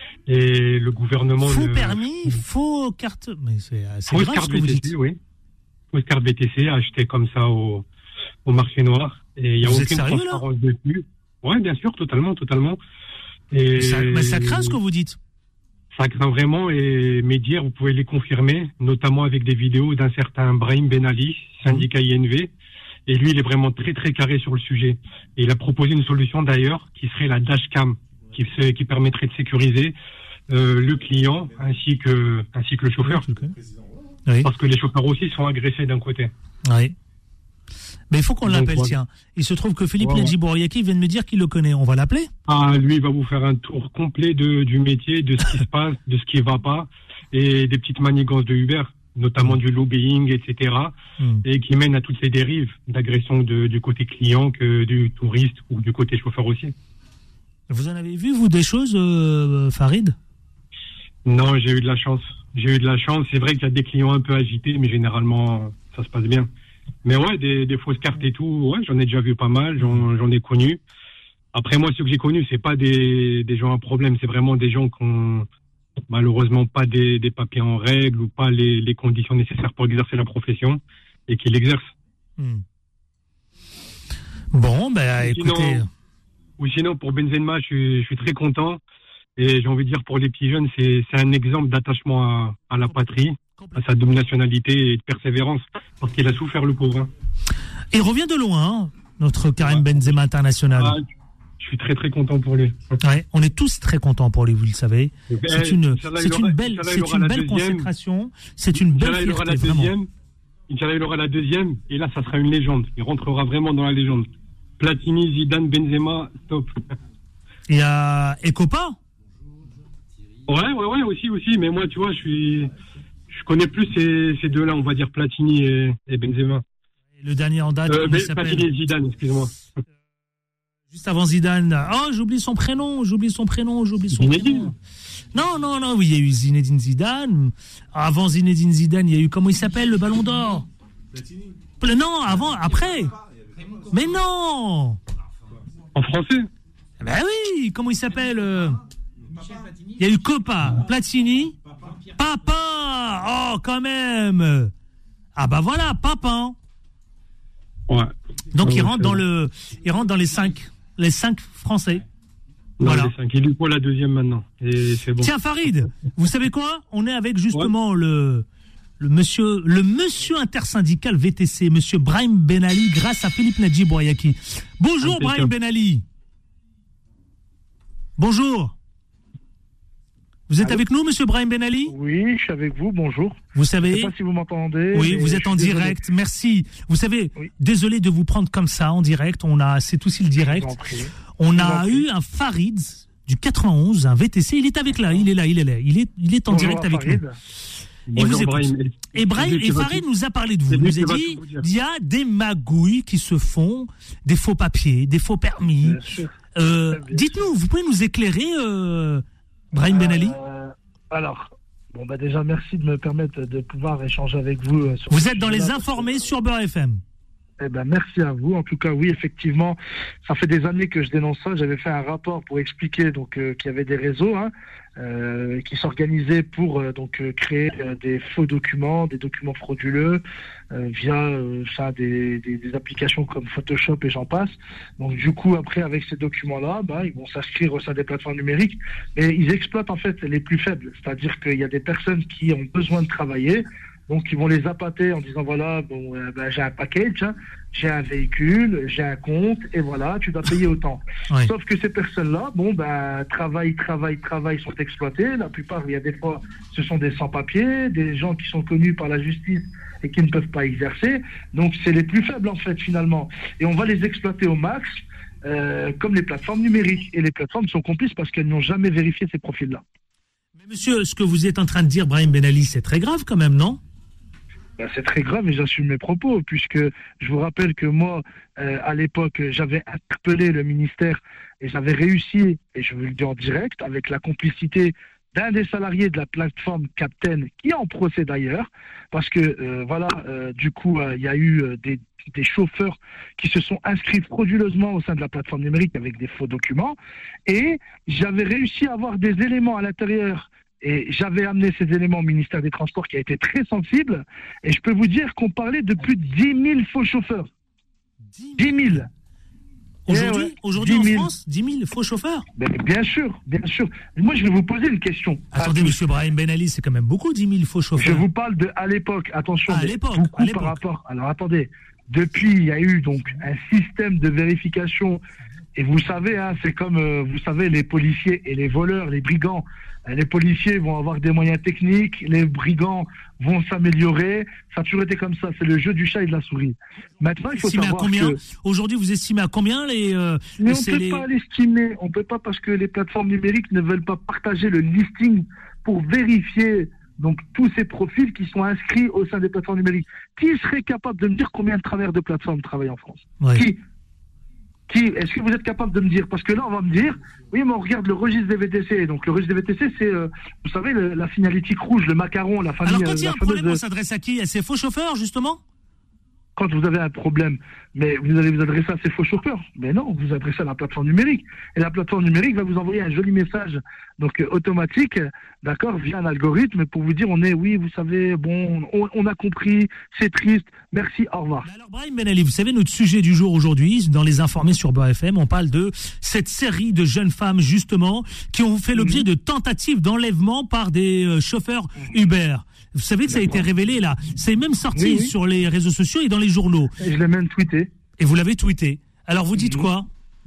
Speaker 6: Et le gouvernement.
Speaker 2: Faux
Speaker 6: ne-
Speaker 2: permis, faux carte. Mais c'est c'est
Speaker 6: Fausse
Speaker 2: grave
Speaker 6: carte
Speaker 2: ce que vous
Speaker 6: V T C,
Speaker 2: dites.
Speaker 6: oui. Fausse carte V T C achetée comme ça au, au marché noir. Et il n'y a
Speaker 2: Vous êtes
Speaker 6: aucune
Speaker 2: sérieux, là
Speaker 6: transparence dessus. Ouais, bien sûr, totalement, totalement. Et
Speaker 2: Ça, mais ça craint ce que vous dites.
Speaker 6: Ça craint vraiment, et mes dires, vous pouvez les confirmer, notamment avec des vidéos d'un certain Brahim Ben Ali, syndicat I N V. Et lui, il est vraiment très très carré sur le sujet. Et il a proposé une solution d'ailleurs, qui serait la dashcam, qui, se- qui permettrait de sécuriser euh, le client ainsi que, ainsi que le chauffeur.
Speaker 2: Oui, tu le connais. Oui.
Speaker 6: Parce que les chauffeurs aussi sont agressés d'un côté.
Speaker 2: Oui. Mais il faut qu'on
Speaker 6: Donc,
Speaker 2: l'appelle,
Speaker 6: voilà.
Speaker 2: tiens. Il se trouve que Philippe
Speaker 6: Ouais, ouais.
Speaker 2: Nedjibouriaki vient de me dire qu'il le connaît. On va l'appeler?
Speaker 6: Ah, lui, il va vous faire un tour complet de, du métier, de ce qui se passe, de ce qui ne va pas, et des petites manigances de Uber, notamment du lobbying, et cetera,
Speaker 2: Hmm.
Speaker 6: et qui mènent à toutes ces dérives d'agression de- du côté client que du touriste ou du côté chauffeur aussi.
Speaker 2: Vous en avez vu, vous, des choses, euh, Farid?
Speaker 6: Non, j'ai eu de la chance.
Speaker 8: j'ai eu de la chance. C'est vrai qu'il y a des clients un peu agités, mais généralement, ça se passe bien. Mais ouais, des, des fausses cartes et tout, ouais, j'en ai déjà vu pas mal, j'en, j'en ai connu. Après, moi, ceux que j'ai connus, c'est pas des, des gens à problème, c'est vraiment des gens qui ont malheureusement pas des, des papiers en règle ou pas les, les conditions nécessaires pour exercer la profession et qui l'exercent.
Speaker 2: Hmm. Bon, ben, écoutez.
Speaker 8: Sinon, ou sinon, pour Benzema, je suis, je suis très content. Et j'ai envie de dire, pour les petits jeunes, c'est, c'est un exemple d'attachement à, à la patrie, à sa double nationalité et de persévérance, parce qu'il a souffert, le pauvre. Hein.
Speaker 2: Il revient de loin, hein, notre Karim ouais. Benzema international. Ah,
Speaker 8: je suis très très content pour lui.
Speaker 2: Ouais, on est tous très contents pour lui, vous le savez. C'est une, c'est une belle, c'est une belle consécration. C'est une belle fierté, vraiment.
Speaker 8: Inch'Allah, il aura la deuxième, et là, ça sera une légende. Il rentrera vraiment dans la légende. Platini, Zidane, Benzema, stop.
Speaker 2: Il y a Ekopa.
Speaker 8: Ouais, ouais, ouais, aussi, aussi. Mais moi, tu vois, je suis, je connais plus ces, ces deux-là, on va dire Platini et, et Benzema.
Speaker 2: Et le dernier en date,
Speaker 8: euh,
Speaker 2: comment il s'appelle ?
Speaker 8: Platini et Zidane, excuse-moi.
Speaker 2: Juste avant Zidane. Oh, j'oublie son prénom, j'oublie son prénom, j'oublie son prénom. Non, non, non, oui, il y a eu Zinedine Zidane. Avant Zinedine Zidane, il y a eu, comment il s'appelle, le Ballon d'Or ? Platini. Non, avant, après. Mais non.
Speaker 8: En français ?
Speaker 2: Ben oui, comment il s'appelle euh... Il y a eu Copa, Platini, Papa. Oh, quand même. Ah bah voilà, Papin.
Speaker 8: Ouais.
Speaker 2: Donc
Speaker 8: ouais,
Speaker 2: il rentre dans le, il rentre dans les cinq, les cinq Français.
Speaker 8: Non,
Speaker 2: voilà.
Speaker 8: Les cinq. Il lui faut la deuxième maintenant. Et c'est bon.
Speaker 2: Tiens Farid, vous savez quoi ? On est avec justement ouais. le, le monsieur, le monsieur intersyndical V T C, monsieur Brahim Ben Ali, grâce à Philippe Nadji Boyaki. Bonjour Brahim Ben Ali. Bonjour. Vous êtes Allô avec nous, monsieur Brahim Ben Ali ?
Speaker 9: Oui, je suis avec vous, bonjour.
Speaker 2: Vous savez...
Speaker 9: Je ne sais pas si vous m'entendez.
Speaker 2: Oui, vous êtes en direct, désolé. Merci. Vous savez, oui. Désolé de vous prendre comme ça, en direct, on a, c'est aussi le direct. On a eu un Farid du quatre-vingt-onze, un V T C, il est avec là, il est là, il est là, il est, il est en bonjour direct avec Farid. Nous. Et, vous Brahim, et, Brahim, et Farid nous a parlé de vous, il nous a dit, il y a des magouilles qui se font, des faux papiers, des faux permis. Euh, dites-nous, vous pouvez nous éclairer euh, Brahim Ben Ali ?
Speaker 9: euh, Alors, bon bah déjà merci de me permettre de pouvoir échanger avec vous. Euh, sur
Speaker 2: vous êtes dans les informés sur Beurre F M.
Speaker 9: Eh ben merci à vous. En tout cas, oui, effectivement, ça fait des années que je dénonce ça. J'avais fait un rapport pour expliquer donc euh, qu'il y avait des réseaux hein, euh, qui s'organisaient pour euh, donc euh, créer euh, des faux documents, des documents frauduleux euh, via euh, ça des, des, des applications comme Photoshop et j'en passe. Donc du coup, après, avec ces documents-là, bah, ils vont s'inscrire au sein des plateformes numériques, mais ils exploitent en fait les plus faibles. C'est-à-dire qu'il y a des personnes qui ont besoin de travailler. Donc, ils vont les appâter en disant, voilà, bon, euh, ben, j'ai un package, hein, j'ai un véhicule, j'ai un compte, et voilà, tu dois payer autant. Oui. Sauf que ces personnes-là, bon, ben, travaillent, travaillent, travaillent, sont exploitées. La plupart, il y a des fois, ce sont des sans-papiers, des gens qui sont connus par la justice et qui ne peuvent pas exercer. Donc, c'est les plus faibles, en fait, finalement. Et on va les exploiter au max, euh, comme les plateformes numériques. Et les plateformes sont complices parce qu'elles n'ont jamais vérifié ces profils-là.
Speaker 2: Mais monsieur, ce que vous êtes en train de dire, Brahim Ben Ali, c'est très grave quand même, non ?
Speaker 9: Ben, c'est très grave et j'assume mes propos, puisque je vous rappelle que moi, euh, à l'époque, j'avais interpellé le ministère et j'avais réussi, et je vous le dis en direct, avec la complicité d'un des salariés de la plateforme Captain, qui est en procès d'ailleurs, parce que, euh, voilà, euh, du coup, il euh, y a eu euh, des, des chauffeurs qui se sont inscrits frauduleusement au sein de la plateforme numérique avec des faux documents, et j'avais réussi à avoir des éléments à l'intérieur. Et j'avais amené ces éléments au ministère des Transports qui a été très sensible. Et je peux vous dire qu'on parlait de plus de dix mille faux chauffeurs. dix mille.
Speaker 2: Aujourd'hui, ouais, aujourd'hui en France, dix mille faux chauffeurs.
Speaker 9: Ben, bien sûr, bien sûr. Moi, je vais vous poser une question.
Speaker 2: Attendez, monsieur Brahim Ben Ali, c'est quand même beaucoup, dix mille faux chauffeurs.
Speaker 9: Je vous parle de à l'époque. Attention,
Speaker 2: à l'époque,
Speaker 9: beaucoup
Speaker 2: à l'époque.
Speaker 9: par rapport. Alors, attendez. Depuis, il y a eu donc un système de vérification. Et vous savez, hein, c'est comme, euh, vous savez, les policiers et les voleurs, les brigands. Les policiers vont avoir des moyens techniques, les brigands vont s'améliorer. Ça a toujours été comme ça. C'est le jeu du chat et de la souris. Maintenant, il faut
Speaker 2: estimez
Speaker 9: savoir
Speaker 2: à combien
Speaker 9: que...
Speaker 2: Aujourd'hui, vous estimez à combien les... Euh,
Speaker 9: Mais on ne peut
Speaker 2: les...
Speaker 9: pas l'estimer. On ne peut pas parce que les plateformes numériques ne veulent pas partager le listing pour vérifier donc tous ces profils qui sont inscrits au sein des plateformes numériques. Qui serait capable de me dire combien de travailleurs de plateformes travaillent en France ?
Speaker 2: Ouais.
Speaker 9: Qui Qui dit, est-ce que vous êtes capable de me dire, parce que là, on va me dire, oui, mais on regarde le registre des V T C. Donc, le registre des V T C, c'est, euh, vous savez, le, la signalétique rouge, le macaron, la famille.
Speaker 2: Alors, quand il y a
Speaker 9: euh,
Speaker 2: un problème,
Speaker 9: fameuse...
Speaker 2: on s'adresse à qui? À ces faux chauffeurs, justement?
Speaker 9: Quand vous avez un problème, mais vous allez vous adresser à ces faux chauffeurs. Mais non, vous vous adressez à la plateforme numérique. Et la plateforme numérique va vous envoyer un joli message, donc euh, automatique, d'accord, via un algorithme, pour vous dire, on est, oui, vous savez, bon, on, on a compris, c'est triste, merci, au revoir.
Speaker 2: Alors, Brahim Ben Ali, vous savez, notre sujet du jour aujourd'hui, dans Les Informés sur Beurre F M, on parle de cette série de jeunes femmes, justement, qui ont fait l'objet mmh. de tentatives d'enlèvement par des euh, chauffeurs Uber. Vous savez que ça a été révélé là. C'est même sorti oui, oui. sur les réseaux sociaux et dans les journaux.
Speaker 9: Et je l'ai même tweeté.
Speaker 2: Et vous l'avez tweeté. Alors vous dites mmh. quoi?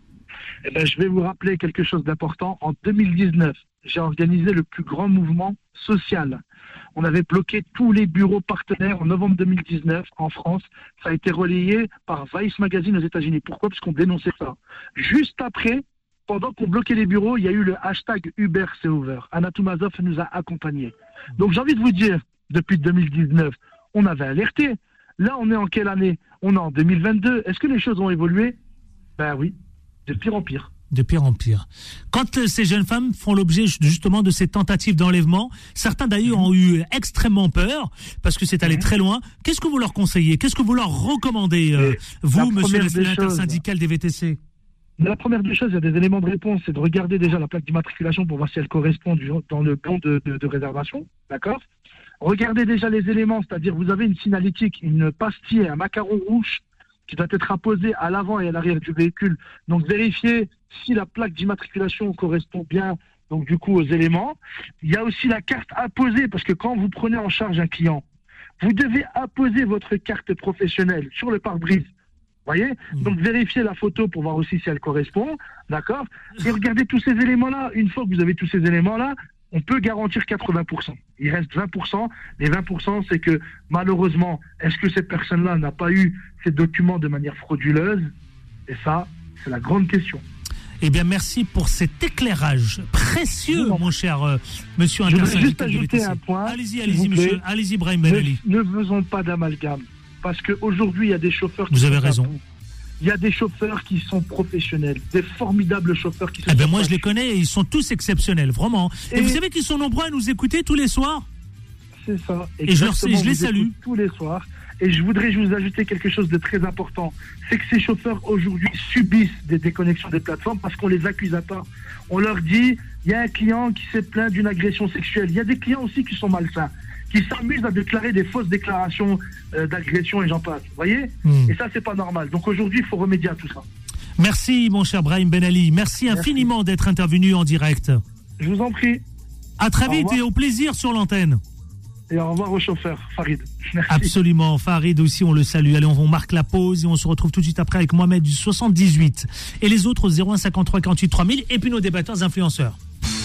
Speaker 9: Eh ben, je vais vous rappeler quelque chose d'important. En deux mille dix-neuf, j'ai organisé le plus grand mouvement social. On avait bloqué tous les bureaux partenaires en novembre deux mille dix-neuf en France. Ça a été relayé par Vice Magazine aux États-Unis. Pourquoi? Parce qu'on dénonçait ça. Juste après, pendant qu'on bloquait les bureaux, il y a eu le hashtag Uber c'est ouvert. Anna Toumazov nous a accompagnés. Donc j'ai envie de vous dire, depuis deux mille dix-neuf, on avait alerté. Là, on est en quelle année? On est en deux mille vingt-deux. Est-ce que les choses ont évolué? Ben oui, de pire en pire.
Speaker 2: De pire en pire. Quand euh, ces jeunes femmes font l'objet justement de ces tentatives d'enlèvement, certains d'ailleurs mmh. ont eu extrêmement peur parce que c'est allé mmh. très loin. Qu'est-ce que vous leur conseillez? Qu'est-ce que vous leur recommandez, euh, vous, monsieur l'intersyndical des V T C?
Speaker 9: La première des choses, il y a des éléments de réponse, c'est de regarder déjà la plaque d'immatriculation pour voir si elle correspond du, dans le plan de, de, de réservation, d'accord? Regardez déjà les éléments, c'est-à-dire vous avez une signalétique, une pastille, un macaron rouge qui doit être apposé à l'avant et à l'arrière du véhicule. Donc vérifiez si la plaque d'immatriculation correspond bien, donc du coup aux éléments. Il y a aussi la carte apposée, parce que quand vous prenez en charge un client, vous devez apposer votre carte professionnelle sur le pare-brise. Voyez, mmh. Donc vérifiez la photo pour voir aussi si elle correspond, d'accord? Et regardez tous ces éléments-là. Une fois que vous avez tous ces éléments-là, on peut garantir quatre-vingts pour cent. Il reste vingt pour cent. Les vingt pour cent, c'est que malheureusement, est-ce que cette personne-là n'a pas eu ces documents de manière frauduleuse? Et ça, c'est la grande question.
Speaker 2: Eh bien, merci pour cet éclairage précieux, non. mon cher euh, monsieur intersyndical de V T C.
Speaker 9: Un point.
Speaker 2: Allez-y, allez-y, monsieur. Allez-y, Brahim Ben Ali.
Speaker 9: Ne, ne faisons pas d'amalgame. Parce qu'aujourd'hui, il y a des chauffeurs qui
Speaker 2: Vous avez raison.
Speaker 9: Il y a des chauffeurs qui sont professionnels, des formidables chauffeurs qui sont...
Speaker 2: Eh ben moi, je les connais et ils sont tous exceptionnels, vraiment. Et, et vous savez qu'ils sont nombreux à nous écouter tous les soirs?
Speaker 9: C'est ça.
Speaker 2: Et je, leur, je les salue.
Speaker 9: Tous les soirs. Et je voudrais je vous ajouter quelque chose de très important. C'est que ces chauffeurs, aujourd'hui, subissent des déconnexions des plateformes parce qu'on les accuse à tort. On leur dit, il y a un client qui s'est plaint d'une agression sexuelle. Il y a des clients aussi qui sont malsains, qui s'amusent à déclarer des fausses déclarations euh, d'agression et j'en passe. Vous voyez mmh. Et ça, c'est pas normal. Donc aujourd'hui, il faut remédier à tout ça.
Speaker 2: Merci, mon cher Brahim Ben Ali. Merci, Merci. infiniment d'être intervenu en direct.
Speaker 9: Je vous en prie.
Speaker 2: À très vite et au plaisir sur l'antenne.
Speaker 9: Et au revoir au chauffeur, Farid. Merci.
Speaker 2: Absolument, Farid aussi, on le salue. Allez, on marque la pause et on se retrouve tout de suite après avec Mohamed du soixante-dix-huit. Et les autres, zéro un cinquante-trois quarante-huit trois mille. Et puis nos débatteurs influenceurs.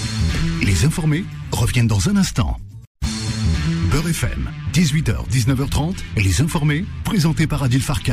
Speaker 1: Les informés reviennent dans un instant. Beurre F M, dix-huit heures, dix-neuf heures trente, et les informés, présentés par Adil Farkan.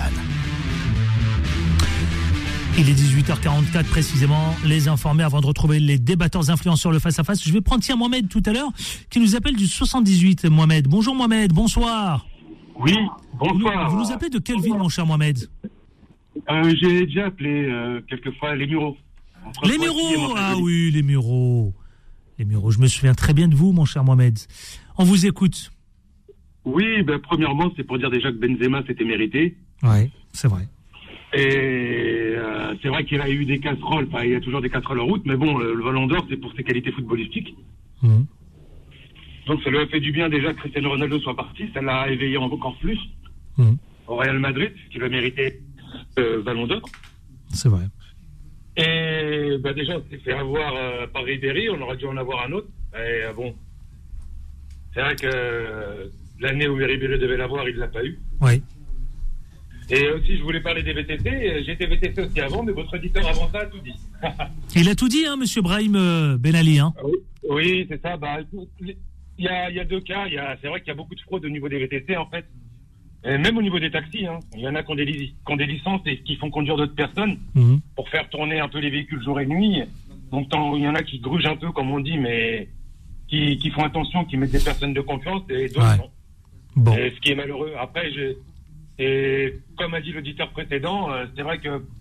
Speaker 2: Il est dix-huit heures quarante-quatre précisément, les informés avant de retrouver les débatteurs influenceurs le face-à-face. Je vais prendre tiens Mohamed tout à l'heure, qui nous appelle du soixante-dix-huit. Mohamed, bonjour Mohamed, bonsoir.
Speaker 10: Oui, bonsoir.
Speaker 2: Vous, vous nous appelez de quelle ville mon cher Mohamed?
Speaker 10: euh, J'ai déjà appelé euh, quelquefois les Mureaux.
Speaker 2: Les Mureaux, ah oui, les Mureaux. Les Mureaux, je me souviens très bien de vous mon cher Mohamed. On vous écoute.
Speaker 10: Oui, ben, premièrement, c'est pour dire déjà que Benzema s'était mérité.
Speaker 2: Oui, c'est vrai.
Speaker 10: Et euh, c'est vrai qu'il a eu des casseroles, enfin il y a toujours des casseroles en route, mais bon, le, le Ballon d'Or, c'est pour ses qualités footballistiques. Mmh. Donc ça lui a fait du bien déjà que Cristiano Ronaldo soit parti, ça l'a éveillé encore plus mmh. au Real Madrid, qui va mériter le euh, Ballon d'Or.
Speaker 2: C'est vrai.
Speaker 10: Et bah, déjà, on s'est fait avoir euh, par Ribéry, on aurait dû en avoir un autre. Et euh, bon, c'est vrai que euh, l'année où Ribéry devait l'avoir, il ne l'a pas eu.
Speaker 2: Oui.
Speaker 10: Et aussi, je voulais parler des V T C. J'étais V T C aussi avant, mais votre auditeur avant ça a tout dit.
Speaker 2: Il a tout dit, hein, monsieur Brahim Ben Ali. Hein.
Speaker 10: Oui, oui, c'est ça. Bah, il y a, il y a deux cas. Il y a, c'est vrai qu'il y a beaucoup de fraude au niveau des V T C, en fait. Et même au niveau des taxis. Hein. Il y en a qui ont des, qui ont des licences et qui font conduire d'autres personnes mmh. pour faire tourner un peu les véhicules jour et nuit. Donc, il y en a qui grugent un peu, comme on dit, mais qui, qui font attention, qui mettent des personnes de confiance et d'autres
Speaker 2: ouais.
Speaker 10: non.
Speaker 2: Bon.
Speaker 10: Et ce qui est malheureux. Après, je... Et comme a dit l'auditeur précédent, euh, c'est vrai que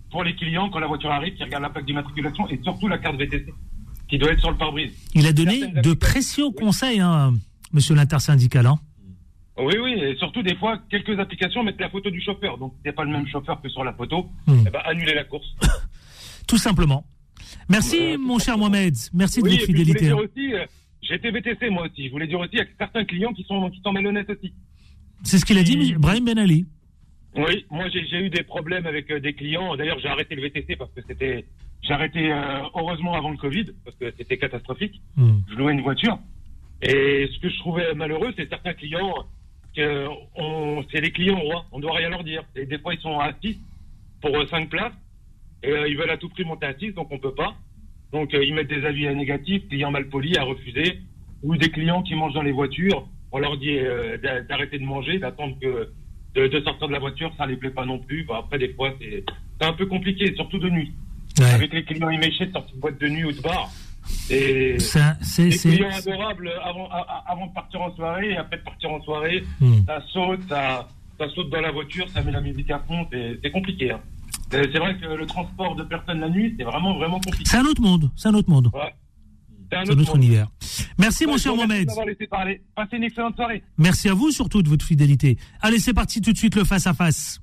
Speaker 10: pour les clients, quand la voiture arrive, qui regardent la plaque d'immatriculation et surtout la carte V T C, qui doit être sur le pare-brise.
Speaker 2: Il a donné de précieux conseils, hein, monsieur l'intersyndical. Hein.
Speaker 10: Oui, oui, et surtout des fois, quelques applications mettent la photo du chauffeur. Donc, si c'est pas le même chauffeur que sur la photo,
Speaker 2: mmh.
Speaker 10: eh ben, annulez la course.
Speaker 2: Tout simplement. Merci, euh, mon cher Mohamed. Merci
Speaker 10: oui,
Speaker 2: de votre fidélité.
Speaker 10: Je voulais dire aussi, euh, j'ai été V T C, moi aussi. Je voulais dire aussi, il y a certains clients qui sont, qui sont malhonnêtes aussi.
Speaker 2: C'est ce qu'il a dit,
Speaker 10: Et...
Speaker 2: Brahim Ben Ali.
Speaker 10: Oui, moi, j'ai, j'ai eu des problèmes avec euh, des clients. D'ailleurs, j'ai arrêté le V T C parce que c'était... J'ai arrêté, euh, heureusement, avant le Covid, parce que c'était catastrophique. Mmh. Je louais une voiture. Et ce que je trouvais malheureux, c'est certains clients... que on, c'est les clients rois, on doit rien leur dire. Et des fois, ils sont à six pour cinq places. Et euh, ils veulent à tout prix monter à six, donc on peut pas. Donc euh, ils mettent des avis négatifs, clients mal polis à refuser, ou des clients qui mangent dans les voitures, on leur dit euh, d'arrêter de manger, d'attendre que de, de sortir de la voiture, ça les plaît pas non plus. Bah, après des fois c'est, c'est un peu compliqué, surtout de nuit. Ouais. Avec les clients éméchés de sortir de boîte de nuit ou de bar. Et
Speaker 2: ça, c'est,
Speaker 10: les
Speaker 2: c'est...
Speaker 10: clients adorables avant, avant de partir en soirée et après de partir en soirée, mmh. ça saute, ça, ça saute dans la voiture, ça met la musique à fond, c'est, c'est compliqué. Hein. C'est vrai que le transport de personnes la nuit, c'est vraiment, vraiment compliqué.
Speaker 2: C'est un autre monde. C'est un autre monde.
Speaker 10: Ouais. C'est un
Speaker 2: c'est
Speaker 10: autre,
Speaker 2: autre univers. Merci,
Speaker 10: ouais,
Speaker 2: mon cher Mohamed.
Speaker 10: Merci d'avoir laissé parler. Passez une excellente soirée.
Speaker 2: Merci à vous, surtout, de votre fidélité. Allez, c'est parti tout de suite, le face-à-face.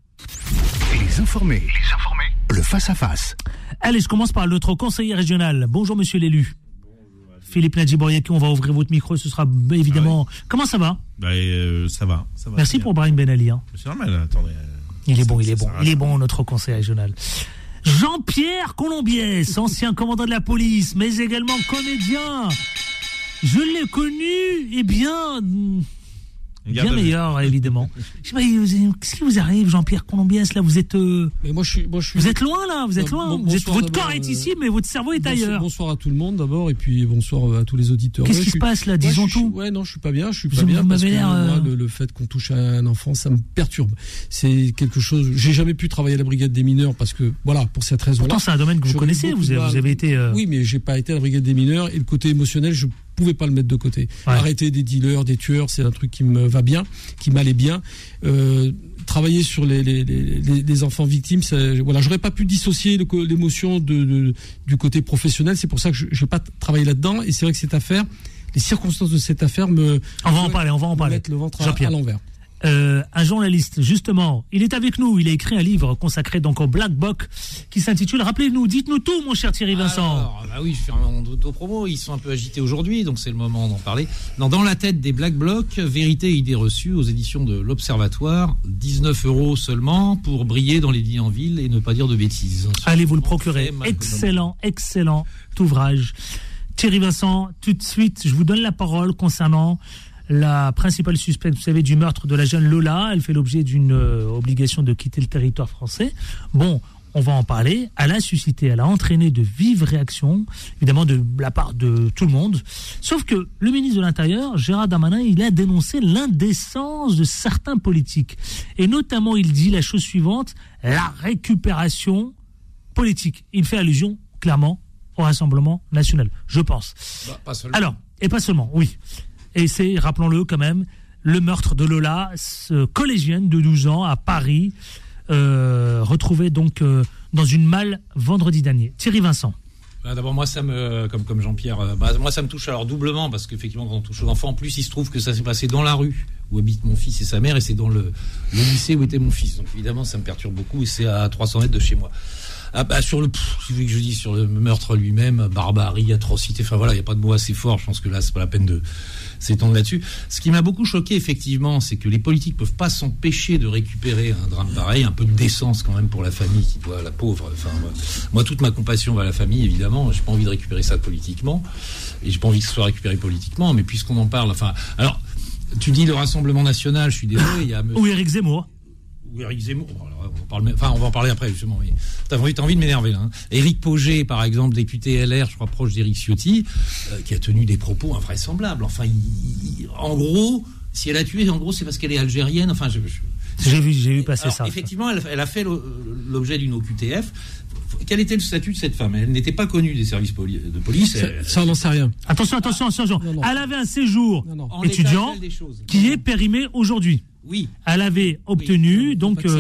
Speaker 1: Les informés. Les informés. Le face-à-face.
Speaker 2: Allez, je commence par notre conseiller régional. Bonjour, monsieur l'élu. Bonjour, Philippe Nadjibouriaki, on va ouvrir votre micro. Ce sera évidemment. Ah oui. Comment ça va?
Speaker 11: Bah, euh, ça va. Ça va.
Speaker 2: Merci pour Brahim Ben Ali. Hein.
Speaker 11: C'est normal, attendez.
Speaker 2: Il est bon, il est bon, il est bon, notre conseiller régional. Jean-Pierre Colombiès, ancien commandant de la police, mais également comédien. Je l'ai connu, eh bien, bien meilleur, évidemment. Je sais pas, qu'est-ce qui vous arrive, Jean-Pierre Colombiès, là, vous êtes, euh,
Speaker 12: mais moi, je suis, moi, je suis...
Speaker 2: vous êtes loin, là, vous êtes
Speaker 12: bon,
Speaker 2: loin.
Speaker 12: bon,
Speaker 2: vous êtes, votre corps
Speaker 12: euh...
Speaker 2: est ici, mais votre cerveau est
Speaker 12: bonsoir,
Speaker 2: ailleurs.
Speaker 12: Bonsoir à tout le monde, d'abord, et puis bonsoir à tous les auditeurs.
Speaker 2: Qu'est-ce
Speaker 12: ouais,
Speaker 2: qui se
Speaker 12: suis...
Speaker 2: passe, là, disons
Speaker 12: ouais, je,
Speaker 2: tout.
Speaker 12: Ouais, non, je suis pas bien, je suis
Speaker 2: vous
Speaker 12: pas bien, parce que
Speaker 2: l'air,
Speaker 12: moi,
Speaker 2: euh...
Speaker 12: le, le fait qu'on touche à un enfant, ça me perturbe. C'est quelque chose, j'ai jamais pu travailler à la brigade des mineurs, parce que, voilà, pour cette raison-là.
Speaker 2: Pourtant, c'est un domaine que vous connaissez, vous avez, vous avez été... Euh...
Speaker 12: Oui, mais j'ai pas été à la brigade des mineurs, et le côté émotionnel, je pouvais pas le mettre de côté. Ouais. Arrêter des dealers, des tueurs, c'est un truc qui me va bien, qui m'allait bien. Euh, travailler sur les, les, les, les enfants victimes, ça, voilà, j'aurais pas pu dissocier le, l'émotion de, de, du côté professionnel. C'est pour ça que je n'ai pas travaillé là-dedans. Et c'est vrai que cette affaire, les circonstances de cette affaire me...
Speaker 2: On va en parler, on va en parler.
Speaker 12: Mettre le ventre à, à l'envers.
Speaker 2: Euh, un journaliste, justement, il est avec nous, il a écrit un livre consacré donc au Black Bloc qui s'intitule, rappelez-nous, dites-nous tout, mon cher Thierry Vincent.
Speaker 13: Alors, bah oui, je fais un auto-promo, ils sont un peu agités aujourd'hui, donc c'est le moment d'en parler. Non, dans la tête des Black Blocs, vérité et idées reçues aux éditions de l'Observatoire, dix-neuf euros seulement pour briller dans les bidonvilles et ne pas dire de bêtises.
Speaker 2: Allez vous le procurer, excellent, excellent ouvrage. Thierry Vincent, tout de suite, je vous donne la parole concernant la principale suspecte, vous savez, du meurtre de la jeune Lola. Elle fait l'objet d'une euh, obligation de quitter le territoire français. Bon, on va en parler. Elle a suscité, elle a entraîné de vives réactions, évidemment de la part de tout le monde. Sauf que le ministre de l'Intérieur, Gérald Darmanin, il a dénoncé l'indécence de certains politiques. Et notamment, il dit la chose suivante, la récupération politique. Il fait allusion, clairement, au Rassemblement national, je pense.
Speaker 13: Bah, pas seulement.
Speaker 2: Alors, et pas seulement, oui. Et c'est, rappelons-le quand même, le meurtre de Lola, ce collégienne de douze ans à Paris, euh, retrouvée donc euh, dans une malle vendredi dernier. Thierry Vincent.
Speaker 13: Bah, d'abord, moi, ça me, comme, comme Jean-Pierre, bah, moi, ça me touche alors doublement, parce qu'effectivement, quand on touche aux enfants, en plus, il se trouve que ça s'est passé dans la rue où habite mon fils et sa mère, et c'est dans le, le lycée où était mon fils. Donc, évidemment, ça me perturbe beaucoup, et c'est à trois cents mètres de chez moi. Ah bah sur le, pff, que je dis sur le meurtre lui-même, barbarie, atrocité, enfin voilà, il n'y a pas de mots assez forts, je pense que là, c'est pas la peine de s'étendre là-dessus. Ce qui m'a beaucoup choqué, effectivement, c'est que les politiques peuvent pas s'empêcher de récupérer un drame pareil, un peu de décence quand même pour la famille qui doit, la pauvre, enfin, moi, toute ma compassion va à la famille, évidemment, j'ai pas envie de récupérer ça politiquement, et j'ai pas envie que ce soit récupéré politiquement, mais puisqu'on en parle, enfin, alors, tu dis le Rassemblement National, je suis désolé, il y a...
Speaker 2: Ou Éric Zemmour.
Speaker 13: Ou Éric Zemmour, alors, on, parle, enfin, on va en parler après, justement. Mais t'as envie, t'as envie de m'énerver, là. Hein. Éric Pogé, par exemple, député L R, je crois proche d'Éric Ciotti, euh, qui a tenu des propos invraisemblables. Enfin, il, il, en gros, si elle a tué, en gros, c'est parce qu'elle est algérienne. Enfin, je, je...
Speaker 2: j'ai vu, j'ai vu passer
Speaker 13: alors,
Speaker 2: ça.
Speaker 13: Effectivement, elle, elle a fait l'objet d'une O Q T F. Quel était le statut de cette femme? Elle n'était pas connue des services poli- de police.
Speaker 12: Ça,
Speaker 13: elle...
Speaker 12: ça, on n'en sait rien.
Speaker 2: Attention, attention, attention. Non, non. Elle avait un séjour
Speaker 12: non, non.
Speaker 2: étudiant qui est périmé aujourd'hui.
Speaker 13: Oui.
Speaker 2: Elle avait obtenu, oui, donc, euh,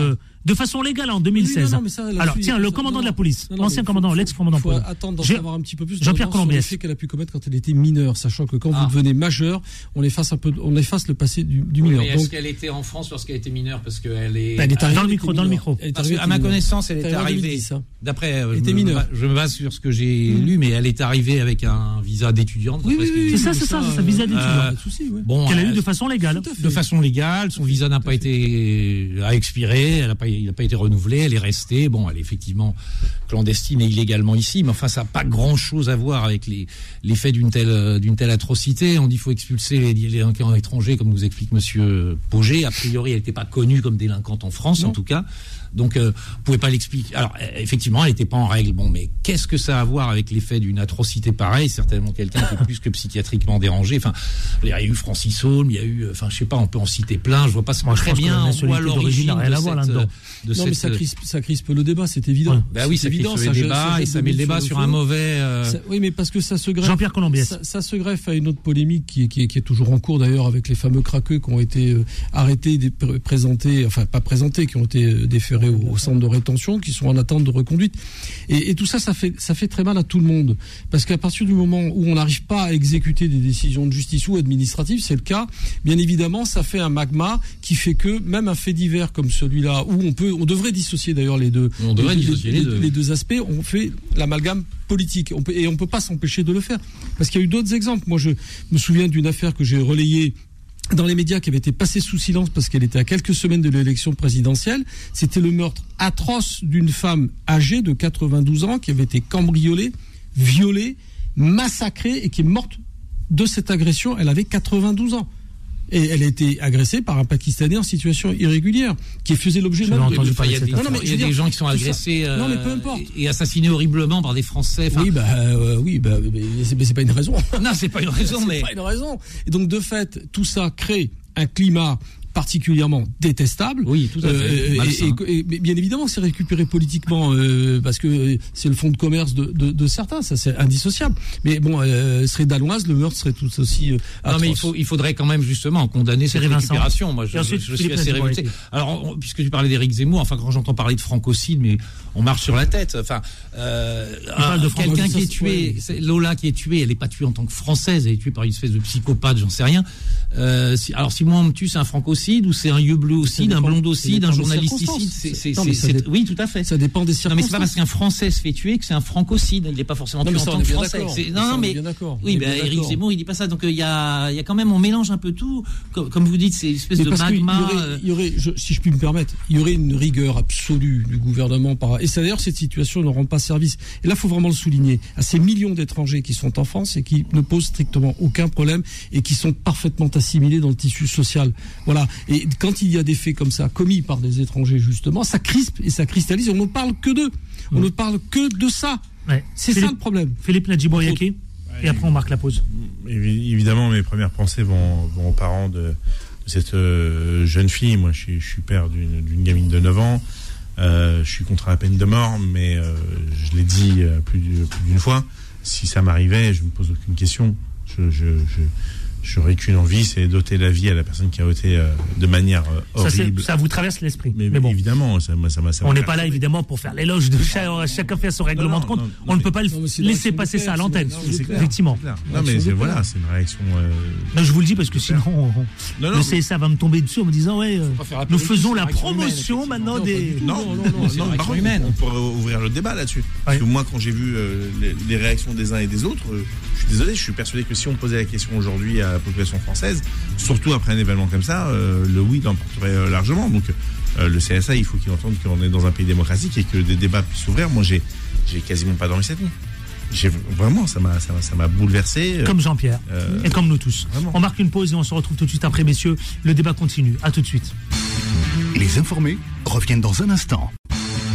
Speaker 2: de façon légale en deux mille seize.
Speaker 12: Oui, non, non, mais ça, là,
Speaker 2: Alors,
Speaker 12: dessus,
Speaker 2: tiens, le
Speaker 12: ça,
Speaker 2: commandant
Speaker 12: non,
Speaker 2: de la police,
Speaker 12: non, non,
Speaker 2: l'ancien
Speaker 12: faut-
Speaker 2: commandant,
Speaker 12: faut-
Speaker 2: l'ex-commandant de
Speaker 12: faut
Speaker 2: la police.
Speaker 12: attendre d'en
Speaker 2: J'ai-
Speaker 12: savoir un petit peu plus
Speaker 2: Jean-Pierre
Speaker 12: sur les
Speaker 2: Colombiès.
Speaker 12: faits qu'elle a pu commettre quand elle était mineure, sachant que quand
Speaker 13: Ah.
Speaker 12: vous devenez majeur, on efface un peu, on efface le passé du, du
Speaker 13: Oui,
Speaker 12: mineur.
Speaker 13: mais est-ce
Speaker 12: Donc,
Speaker 13: qu'elle était en France lorsqu'elle était mineure? Parce qu'elle est.
Speaker 12: elle est arrivée,
Speaker 2: Dans le
Speaker 12: elle
Speaker 2: micro,
Speaker 12: était
Speaker 2: dans le
Speaker 12: mineure.
Speaker 2: micro.
Speaker 12: Elle est
Speaker 13: Parce
Speaker 12: arrivée,
Speaker 13: que, à
Speaker 12: elle
Speaker 13: ma
Speaker 12: était mineure.
Speaker 13: connaissance, elle
Speaker 12: Elle
Speaker 13: était
Speaker 12: est arrivée en
Speaker 13: arrivée.
Speaker 12: deux mille dix, hein.
Speaker 13: D'après, euh,
Speaker 12: Elle
Speaker 13: je
Speaker 12: était
Speaker 13: me,
Speaker 12: mineure.
Speaker 13: je me base sur ce que j'ai
Speaker 12: Mmh.
Speaker 13: lu, mais elle est arrivée avec un visa d'étudiante.
Speaker 12: Oui,
Speaker 13: d'après
Speaker 12: oui,
Speaker 13: ce que
Speaker 12: oui,
Speaker 13: j'ai
Speaker 2: C'est ça,
Speaker 13: lu.
Speaker 2: c'est ça, c'est ça, visa d'étudiant.
Speaker 13: Euh,
Speaker 12: Pas de souci, ouais.
Speaker 13: Bon,
Speaker 2: Qu'elle a eu
Speaker 13: euh,
Speaker 2: de façon légale.
Speaker 12: Tout à fait.
Speaker 13: de façon légale, son visa n'a pas été a expiré, elle a pas, il n'a pas été renouvelé, elle est restée. Bon, elle est effectivement clandestine et illégalement ici, mais enfin, ça n'a pas grand-chose à voir avec les, les faits d'une telle, d'une telle atrocité. On dit qu'il faut expulser les, les délinquants étrangers, comme nous explique Monsieur Pauget. A priori, elle n'était pas connue comme délinquante en France,
Speaker 12: Non.
Speaker 13: en tout cas. Donc, euh, vous pouvez pas l'expliquer. Alors, euh, effectivement, elle n'était pas en règle. Bon, mais qu'est-ce que ça a à voir avec l'effet d'une atrocité pareille? Certainement quelqu'un qui est plus que psychiatriquement dérangé. Enfin, il y a eu Francis Holm, il y a eu, enfin, je sais pas, on peut en citer plein. Je vois pas
Speaker 2: Moi, je
Speaker 13: très
Speaker 2: pense que
Speaker 13: bien
Speaker 2: la
Speaker 13: en
Speaker 2: nationalité
Speaker 13: quoi
Speaker 2: d'origine n'a
Speaker 13: l'origine
Speaker 2: rien à
Speaker 13: de
Speaker 2: voir
Speaker 13: cette,
Speaker 2: là-dedans.
Speaker 13: de
Speaker 12: Non, mais
Speaker 13: cette-
Speaker 12: ça crispe, ça crispe le débat, c'est évident.
Speaker 2: Ouais.
Speaker 13: Bah oui, ça
Speaker 12: C'est
Speaker 13: crispe
Speaker 12: évident,
Speaker 13: le
Speaker 12: ça jette-
Speaker 13: débat
Speaker 12: ça
Speaker 13: et
Speaker 12: jette
Speaker 13: ça
Speaker 12: de
Speaker 13: met le
Speaker 12: l'huile
Speaker 13: débat
Speaker 12: sur
Speaker 13: sur
Speaker 12: le
Speaker 13: un
Speaker 12: feu.
Speaker 13: mauvais. euh,
Speaker 12: Ça- oui, mais parce que ça se greffe.
Speaker 2: Jean-Pierre Colombiès.
Speaker 12: Ça, ça se greffe à une autre polémique qui est, qui est, qui est toujours en cours d'ailleurs avec les fameux craqueux qui ont été euh, arrêtés, dé- pr- présentés, enfin pas présentés, qui ont été euh, déférés au, au centre de rétention, qui sont en attente de reconduite. Et, et tout ça, ça fait, ça fait très mal à tout le monde. Parce qu'à partir du moment où on n'arrive pas à exécuter des décisions de justice ou administratives, c'est le cas, bien évidemment, ça fait un magma qui fait que même un fait divers comme celui-là, où on peut, on devrait dissocier d'ailleurs les deux,
Speaker 13: On devrait dissocier les deux.
Speaker 12: les deux aspects, on fait l'amalgame politique. On peut, et on peut pas s'empêcher de le faire. Parce qu'il y a eu d'autres exemples. Moi, je me souviens d'une affaire que j'ai relayée dans les médias qui avait été passée sous silence parce qu'elle était à quelques semaines de l'élection présidentielle. C'était le meurtre atroce d'une femme âgée de quatre-vingt-douze ans qui avait été cambriolée, violée, massacrée et qui est morte de cette agression. Elle avait quatre-vingt-douze ans. Et elle a été agressée par un Pakistanais en situation irrégulière, qui faisait l'objet
Speaker 2: J'avais
Speaker 12: même de...
Speaker 2: entendu
Speaker 13: Enfin, il y a des,
Speaker 12: Non, non, mais
Speaker 13: il y
Speaker 12: je
Speaker 13: a
Speaker 12: veux
Speaker 13: des
Speaker 12: dire,
Speaker 13: gens qui sont
Speaker 12: tout ça-
Speaker 13: agressés
Speaker 12: Non, mais peu
Speaker 13: euh,
Speaker 12: importe.
Speaker 13: et assassinés horriblement par des Français. Enfin,
Speaker 12: Oui, bah, euh, oui, bah, mais c'est, mais c'est pas une raison.
Speaker 13: non, c'est pas une raison,
Speaker 12: C'est
Speaker 13: mais
Speaker 12: pas une raison. Et donc, de fait, tout ça crée un climat particulièrement détestable.
Speaker 13: Oui, tout à fait.
Speaker 12: Euh,
Speaker 13: Malsain.
Speaker 12: et, et- et bien évidemment, c'est récupéré politiquement euh, parce que c'est le fonds de commerce de, de, de certains, ça c'est indissociable. Mais bon, euh, serait danoise, le meurtre serait tout aussi euh,
Speaker 13: non, mais il,
Speaker 12: atroce.
Speaker 13: faut, il faudrait quand même justement condamner cette
Speaker 2: Thierry Vincent.
Speaker 13: récupération. Moi, je,
Speaker 2: Et ensuite,
Speaker 13: je- je
Speaker 2: Philippe
Speaker 13: suis assez
Speaker 2: Nadjibourg.
Speaker 13: révolté. Alors, on- puisque tu parlais d'Éric Zemmour, enfin, quand j'entends parler de francocide, mais on marche sur la tête. Enfin, euh,
Speaker 2: parle de
Speaker 13: un- quelqu'un
Speaker 12: francocide,
Speaker 13: qui est
Speaker 12: ça,
Speaker 13: tué,
Speaker 12: ouais.
Speaker 13: c'est Lola qui est tuée, elle n'est pas tuée en tant que française, elle est tuée par une espèce de psychopathe, j'en sais rien. Euh, si, alors, si moi on me tue, c'est un francocide ou c'est un yeux bleu aussi,
Speaker 12: Ça
Speaker 13: d'un
Speaker 12: dépend-
Speaker 13: blondocide,
Speaker 12: ça
Speaker 13: un
Speaker 12: dépend des
Speaker 13: journalisticide?
Speaker 12: circonstances.
Speaker 13: C'est, c'est,
Speaker 12: Non, mais
Speaker 13: c'est-
Speaker 12: ça
Speaker 13: c'est-
Speaker 12: dé-
Speaker 13: oui, tout à fait.
Speaker 12: Ça dépend des
Speaker 13: Non,
Speaker 12: circonstances.
Speaker 13: mais c'est pas parce qu'un Français se fait tuer que c'est un francocide. Il n'est pas forcément
Speaker 12: Non,
Speaker 13: tué
Speaker 12: mais
Speaker 13: en
Speaker 12: ça,
Speaker 13: tant
Speaker 12: on est
Speaker 13: que
Speaker 12: bien
Speaker 13: français.
Speaker 12: d'accord.
Speaker 13: C'est-
Speaker 12: Ça,
Speaker 13: Non,
Speaker 12: on
Speaker 13: non,
Speaker 12: est
Speaker 13: mais
Speaker 12: bien d'accord. On
Speaker 13: oui,
Speaker 12: est
Speaker 13: ben,
Speaker 12: bien
Speaker 13: Éric
Speaker 12: d'accord.
Speaker 13: Zemmour, il dit pas ça. Donc il y a, il y a quand même, on mélange un peu tout. Comme, comme vous dites, c'est une espèce
Speaker 12: Mais
Speaker 13: de
Speaker 12: parce qu'il y
Speaker 13: magma.
Speaker 12: aurait,
Speaker 13: euh,
Speaker 12: il y aurait, je- si je puis me permettre, il y aurait une rigueur absolue du gouvernement par. Et ça, d'ailleurs, cette situation ne rend pas service. Et là, il faut vraiment le souligner à ces millions d'étrangers qui sont en France et qui ne posent strictement aucun problème et qui sont parfaitement assimilés dans le tissu social. Voilà. Et quand il y a des faits comme ça commis par des étrangers, justement, ça crispe et ça cristallise. On ne parle que d'eux. On ne parle que de ça.
Speaker 2: Ouais.
Speaker 12: C'est
Speaker 2: Philippe-
Speaker 12: ça le problème.
Speaker 2: Philippe Nadjibouriaki. Et après, on marque la pause.
Speaker 11: Évi- Évidemment, mes premières pensées vont, vont aux parents de, de cette euh, jeune fille. Moi, je suis, je suis père d'une, d'une gamine de neuf ans. Euh, je suis contre la peine de mort, mais euh, je l'ai dit euh, plus, du- plus d'une fois. Si ça m'arrivait, je me pose aucune question. Je, je, je, j'aurais qu'une envie, c'est d'ôter la vie à la personne qui a ôté euh, de manière euh,
Speaker 2: Ça, c'est-
Speaker 11: horrible.
Speaker 2: ça vous traverse l'esprit.
Speaker 11: mais,
Speaker 2: Mais bon.
Speaker 11: évidemment, ça, m'a- ça, m'a- ça
Speaker 2: On
Speaker 11: m'a
Speaker 2: n'est pas là
Speaker 11: perturbé.
Speaker 2: évidemment pour faire l'éloge de cha- chacun fait son règlement
Speaker 11: non,
Speaker 2: de compte.
Speaker 11: non, non,
Speaker 2: On ne
Speaker 11: mais-
Speaker 2: peut pas le
Speaker 12: non, mais c'est une
Speaker 2: laisser
Speaker 12: réaction
Speaker 2: passer
Speaker 12: de
Speaker 2: ça à
Speaker 12: père,
Speaker 2: l'antenne.
Speaker 12: c'est une- c'est clair.
Speaker 2: Effectivement.
Speaker 11: Clair.
Speaker 12: Réaction
Speaker 11: Non, mais
Speaker 12: de
Speaker 11: c'est,
Speaker 12: père.
Speaker 11: voilà, c'est une réaction. euh,
Speaker 2: Non, je vous le dis parce que sinon, on-
Speaker 11: Non, non,
Speaker 2: le C S A va me tomber dessus en me disant ouais, euh,
Speaker 13: pas faire appel
Speaker 2: nous
Speaker 13: au justice,
Speaker 2: faisons
Speaker 13: c'est
Speaker 2: la
Speaker 13: une réaction
Speaker 2: promotion
Speaker 13: humaine,
Speaker 2: maintenant
Speaker 12: Non,
Speaker 2: des.
Speaker 12: pas du tout.
Speaker 11: Non,
Speaker 12: Non,
Speaker 11: non,
Speaker 12: non,
Speaker 11: non,
Speaker 12: non, c'est
Speaker 11: non,
Speaker 13: une
Speaker 11: par
Speaker 13: réaction
Speaker 11: contre,
Speaker 13: humaine.
Speaker 11: on pourrait ouvrir le débat là-dessus. Parce que moi, quand j'ai vu euh, les, les réactions des uns et des autres, euh, je suis désolé, je suis persuadé que si on posait la question aujourd'hui à la population française, surtout après un événement comme ça, euh, le oui l'emporterait euh, largement. Donc, euh, le C S A, il faut qu'il entende qu'on est dans un pays démocratique et que des débats puissent s'ouvrir. Moi, j'ai, j'ai quasiment pas dormi cette nuit. J'ai vraiment, ça m'a, ça m'a, ça m'a bouleversé. euh,
Speaker 2: Comme Jean-Pierre
Speaker 11: Euh,
Speaker 2: et comme nous tous.
Speaker 11: vraiment.
Speaker 2: On marque une pause et on se retrouve tout de suite après, messieurs. Le débat continue. À tout de suite.
Speaker 1: Les informés reviennent dans un instant.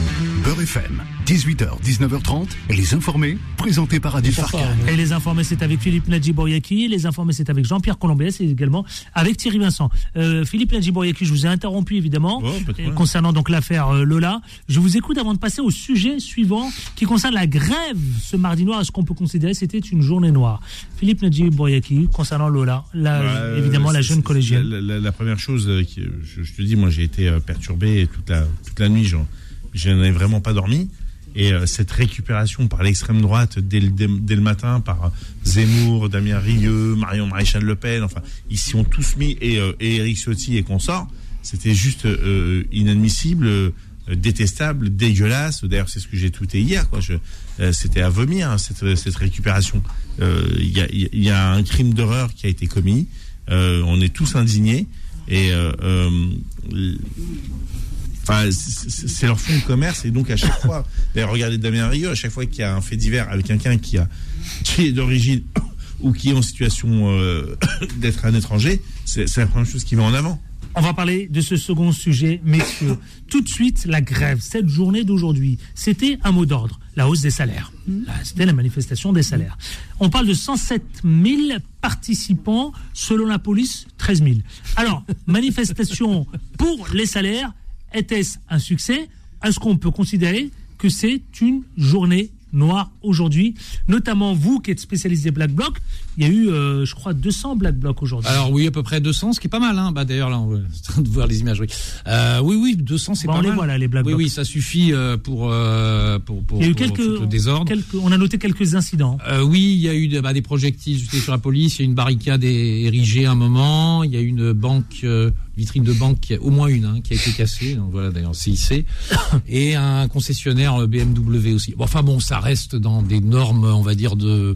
Speaker 1: Beurre F M, dix-huit heures, dix-neuf heures trente, Les Informés, présentés par Adil Farkan.
Speaker 2: Et Les Informés, c'est avec Philippe Nadji-Bouriaki. Les Informés, c'est avec Jean-Pierre Colombier, c'est également avec Thierry Vincent. Euh, Philippe Nadji-Bouriaki, je vous ai interrompu évidemment, oh, euh, concernant donc l'affaire euh, Lola. Je vous écoute avant de passer au sujet suivant qui concerne la grève ce mardi noir. Est-ce qu'on peut considérer que c'était une journée noire? Philippe Nadji-Bouriaki, concernant Lola, là, bah, évidemment, la jeune collégienne.
Speaker 11: La, la, la première chose, qui, je, je te dis, moi j'ai été perturbé toute la, toute la nuit, je, je n'en ai vraiment pas dormi. Et euh, cette récupération par l'extrême droite dès le, dès, dès le matin, par Zemmour, Damien Rieu, Marion Maréchal Le Pen, enfin, ils s'y ont tous mis, et, euh, et Éric Ciotti et consorts, c'était juste euh, inadmissible, euh, détestable, dégueulasse. D'ailleurs, c'est ce que j'ai tweeté hier, quoi. Je, euh, c'était à vomir, hein, cette, cette récupération. Il euh, y, a, y a un crime d'horreur qui a été commis. Euh, on est tous indignés. Et euh, euh, enfin, c'est, c'est leur fonds de commerce. Et donc, à chaque fois, d'ailleurs, regardez Damien Rieu, à chaque fois qu'il y a un fait divers avec quelqu'un qui, a, qui est d'origine ou qui est en situation euh, d'être un étranger, c'est, c'est la première chose qui met en avant.
Speaker 2: On va parler de ce second sujet, messieurs. Tout de suite, la grève, cette journée d'aujourd'hui, c'était un mot d'ordre, la hausse des salaires. Là, c'était la manifestation des salaires. On parle de cent sept mille participants, selon la police, treize mille. Alors, manifestation pour les salaires, était-ce un succès? Est-ce qu'on peut considérer que c'est une journée noire aujourd'hui, notamment vous qui êtes spécialiste des Black Blocs? Il y a eu, euh, je crois, deux cents Black Blocs aujourd'hui.
Speaker 13: Alors oui, à peu près deux cents, ce qui est pas mal. Hein. Bah, d'ailleurs, là, on est en train de voir les images. Oui, euh, oui, oui, deux cents, c'est
Speaker 2: bon,
Speaker 13: pas
Speaker 2: on
Speaker 13: mal.
Speaker 2: Les voit, là, les Black
Speaker 13: oui,
Speaker 2: Blocs.
Speaker 13: oui, ça suffit euh, pour, euh, pour, pour,
Speaker 2: il y a eu
Speaker 13: pour,
Speaker 2: quelques,
Speaker 13: pour le désordre.
Speaker 2: Quelques, on a noté quelques incidents.
Speaker 13: Euh, oui, il y a eu bah, des projectiles jetés sur la police. Il y a eu une barricade érigée à un moment. Il y a eu une banque, euh, vitrine de banque, qui a, au moins une, hein, qui a été cassée. Donc voilà, d'ailleurs, C I C. Et un concessionnaire B M W aussi. Bon, enfin bon, ça reste dans des normes, on va dire, de...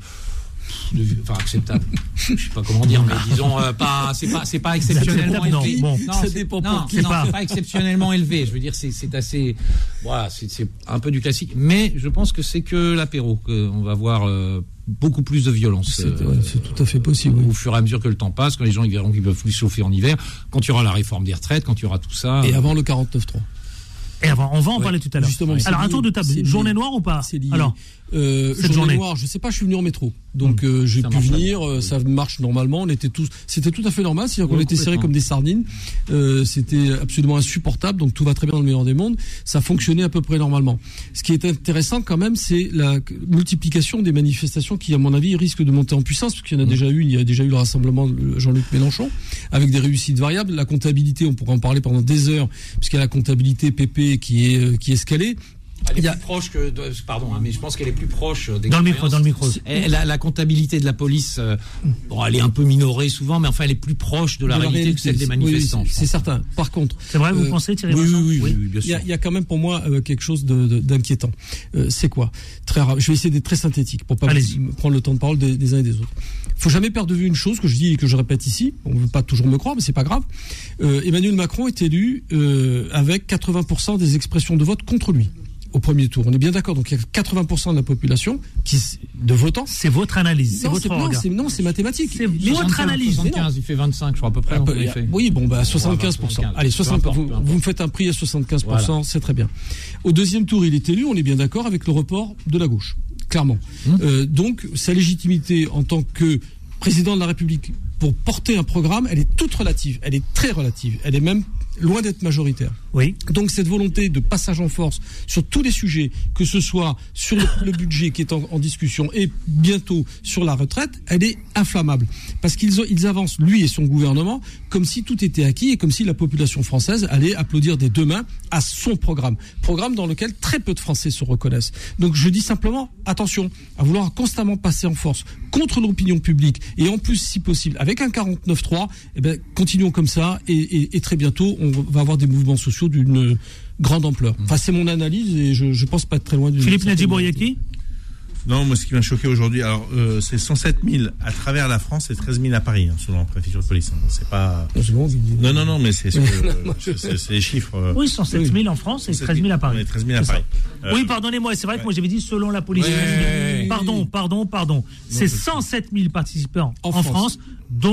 Speaker 13: De, enfin acceptable, je sais pas comment dire, mais disons euh, pas, c'est pas, c'est pas exceptionnellement élevé.
Speaker 2: Non, bon,
Speaker 13: non,
Speaker 2: ça
Speaker 13: c'est,
Speaker 2: dépend
Speaker 13: non,
Speaker 2: pas.
Speaker 13: c'est, non, pas. c'est pas exceptionnellement élevé. Je veux dire, c'est, c'est assez, voilà, c'est, c'est un peu du classique. Mais je pense que c'est que l'apéro qu'on va voir euh, beaucoup plus de violence.
Speaker 12: C'est, euh, c'est tout à fait possible.
Speaker 13: Au
Speaker 12: oui.
Speaker 13: fur et à mesure que le temps passe, quand les gens ils verront qu'ils peuvent plus chauffer en hiver, quand il y aura la réforme des retraites, quand il y aura tout ça.
Speaker 12: Et avant le quarante-neuf trois.
Speaker 2: Et avant, on va en ouais, parler tout à l'heure.
Speaker 12: Justement,
Speaker 2: alors un tour de table, journée noire ou pas?
Speaker 12: C'est lié.
Speaker 2: Alors,
Speaker 12: euh,
Speaker 2: cette
Speaker 12: journée,
Speaker 2: journée
Speaker 12: noire, je sais pas, je suis venu en métro, donc euh, j'ai
Speaker 13: ça
Speaker 12: pu venir, euh, ça marche normalement. On était tous, c'était tout à fait normal, c'est-à-dire qu'on
Speaker 13: oui,
Speaker 12: était serrés comme des sardines. Euh, c'était absolument insupportable, donc tout va très bien dans le meilleur des mondes. Ça fonctionnait à peu près normalement. Ce qui est intéressant quand même, c'est la multiplication des manifestations qui, à mon avis, risquent de monter en puissance, parce qu'il y en a mmh. déjà eu. Il y a déjà eu le rassemblement de Jean-Luc Mélenchon avec des réussites variables. La comptabilité, on pourrait en parler pendant des heures, puisqu'il y a la comptabilité P P qui est qui est escalée.
Speaker 13: Elle est
Speaker 12: Il y a...
Speaker 13: plus proche que, de, pardon, hein, mais je pense qu'elle est plus proche des
Speaker 2: dans le micro, dans le micro.
Speaker 13: Et la, la comptabilité de la police, euh, bon, elle est un peu minorée souvent, mais enfin, elle est plus proche de la, de réalité, la réalité que celle des manifestants.
Speaker 12: Oui, c'est, c'est certain. Par contre,
Speaker 2: c'est vrai, vous euh, pensez, Thierry
Speaker 12: oui,
Speaker 2: Vincent?
Speaker 12: oui, oui,
Speaker 2: oui,
Speaker 12: oui, bien sûr. Il y a, il y a quand même pour moi euh, quelque chose de, de, d'inquiétant. Euh, c'est quoi? Très rare. Je vais essayer d'être très synthétique pour pas me prendre le temps de parole des, des uns et des autres. Faut jamais perdre de vue une chose que je dis et que je répète ici. On ne veut pas toujours me croire, mais c'est pas grave. Euh, Emmanuel Macron est élu euh, avec quatre-vingts pour cent des expressions de vote contre lui. Au premier tour, on est bien d'accord. Donc il y a quatre-vingts pour cent de la population qui de votants.
Speaker 2: C'est votre analyse, c'est
Speaker 12: non,
Speaker 2: votre
Speaker 12: c'est,
Speaker 2: regard.
Speaker 12: Non, c'est, non, c'est mathématique.
Speaker 2: C'est votre analyse.
Speaker 13: soixante-quinze, il fait vingt-cinq, je crois à peu près.
Speaker 12: Ah, il fait. Oui, bon, bah soixante-quinze pour cent. Allez, soixante. Vous, vous me faites un prix à soixante-quinze pour cent, voilà. C'est très bien. Au deuxième tour, il est élu. On est bien d'accord avec le report de la gauche, clairement. Hum. Euh, donc sa légitimité en tant que président de la République pour porter un programme, elle est toute relative. Elle est très relative. Elle est même loin d'être majoritaire.
Speaker 2: Oui.
Speaker 12: Donc cette volonté de passage en force sur tous les sujets, que ce soit sur le, le budget qui est en, en discussion et bientôt sur la retraite, elle est inflammable. Parce qu'ils ils avancent, lui et son gouvernement, comme si tout était acquis et comme si la population française allait applaudir des deux mains à son programme. Programme dans lequel très peu de Français se reconnaissent. Donc je dis simplement, attention, à vouloir constamment passer en force contre l'opinion publique et en plus, si possible, avec un quarante-neuf trois, eh ben, continuons comme ça et, et, et très bientôt, on va avoir des mouvements sociaux d'une grande ampleur. Enfin, c'est mon analyse et je, je pense pas être très loin du...
Speaker 2: Philippe Nadji-Bouriaki ?
Speaker 11: Non, moi, ce qui m'a choqué aujourd'hui, alors, euh, c'est cent sept mille à travers la France et treize mille à Paris, hein, selon la préfecture de police. Hein. C'est pas... Non, non, non, mais c'est, ce que, euh, c'est, c'est les chiffres. Euh...
Speaker 2: Oui, cent sept mille en France et treize mille à Paris.
Speaker 11: treize mille à Paris.
Speaker 2: Euh... Oui, pardonnez-moi, c'est vrai que moi j'avais dit selon la police.
Speaker 11: Ouais.
Speaker 2: Pardon, pardon, pardon. C'est cent sept mille participants en, en France. France, dont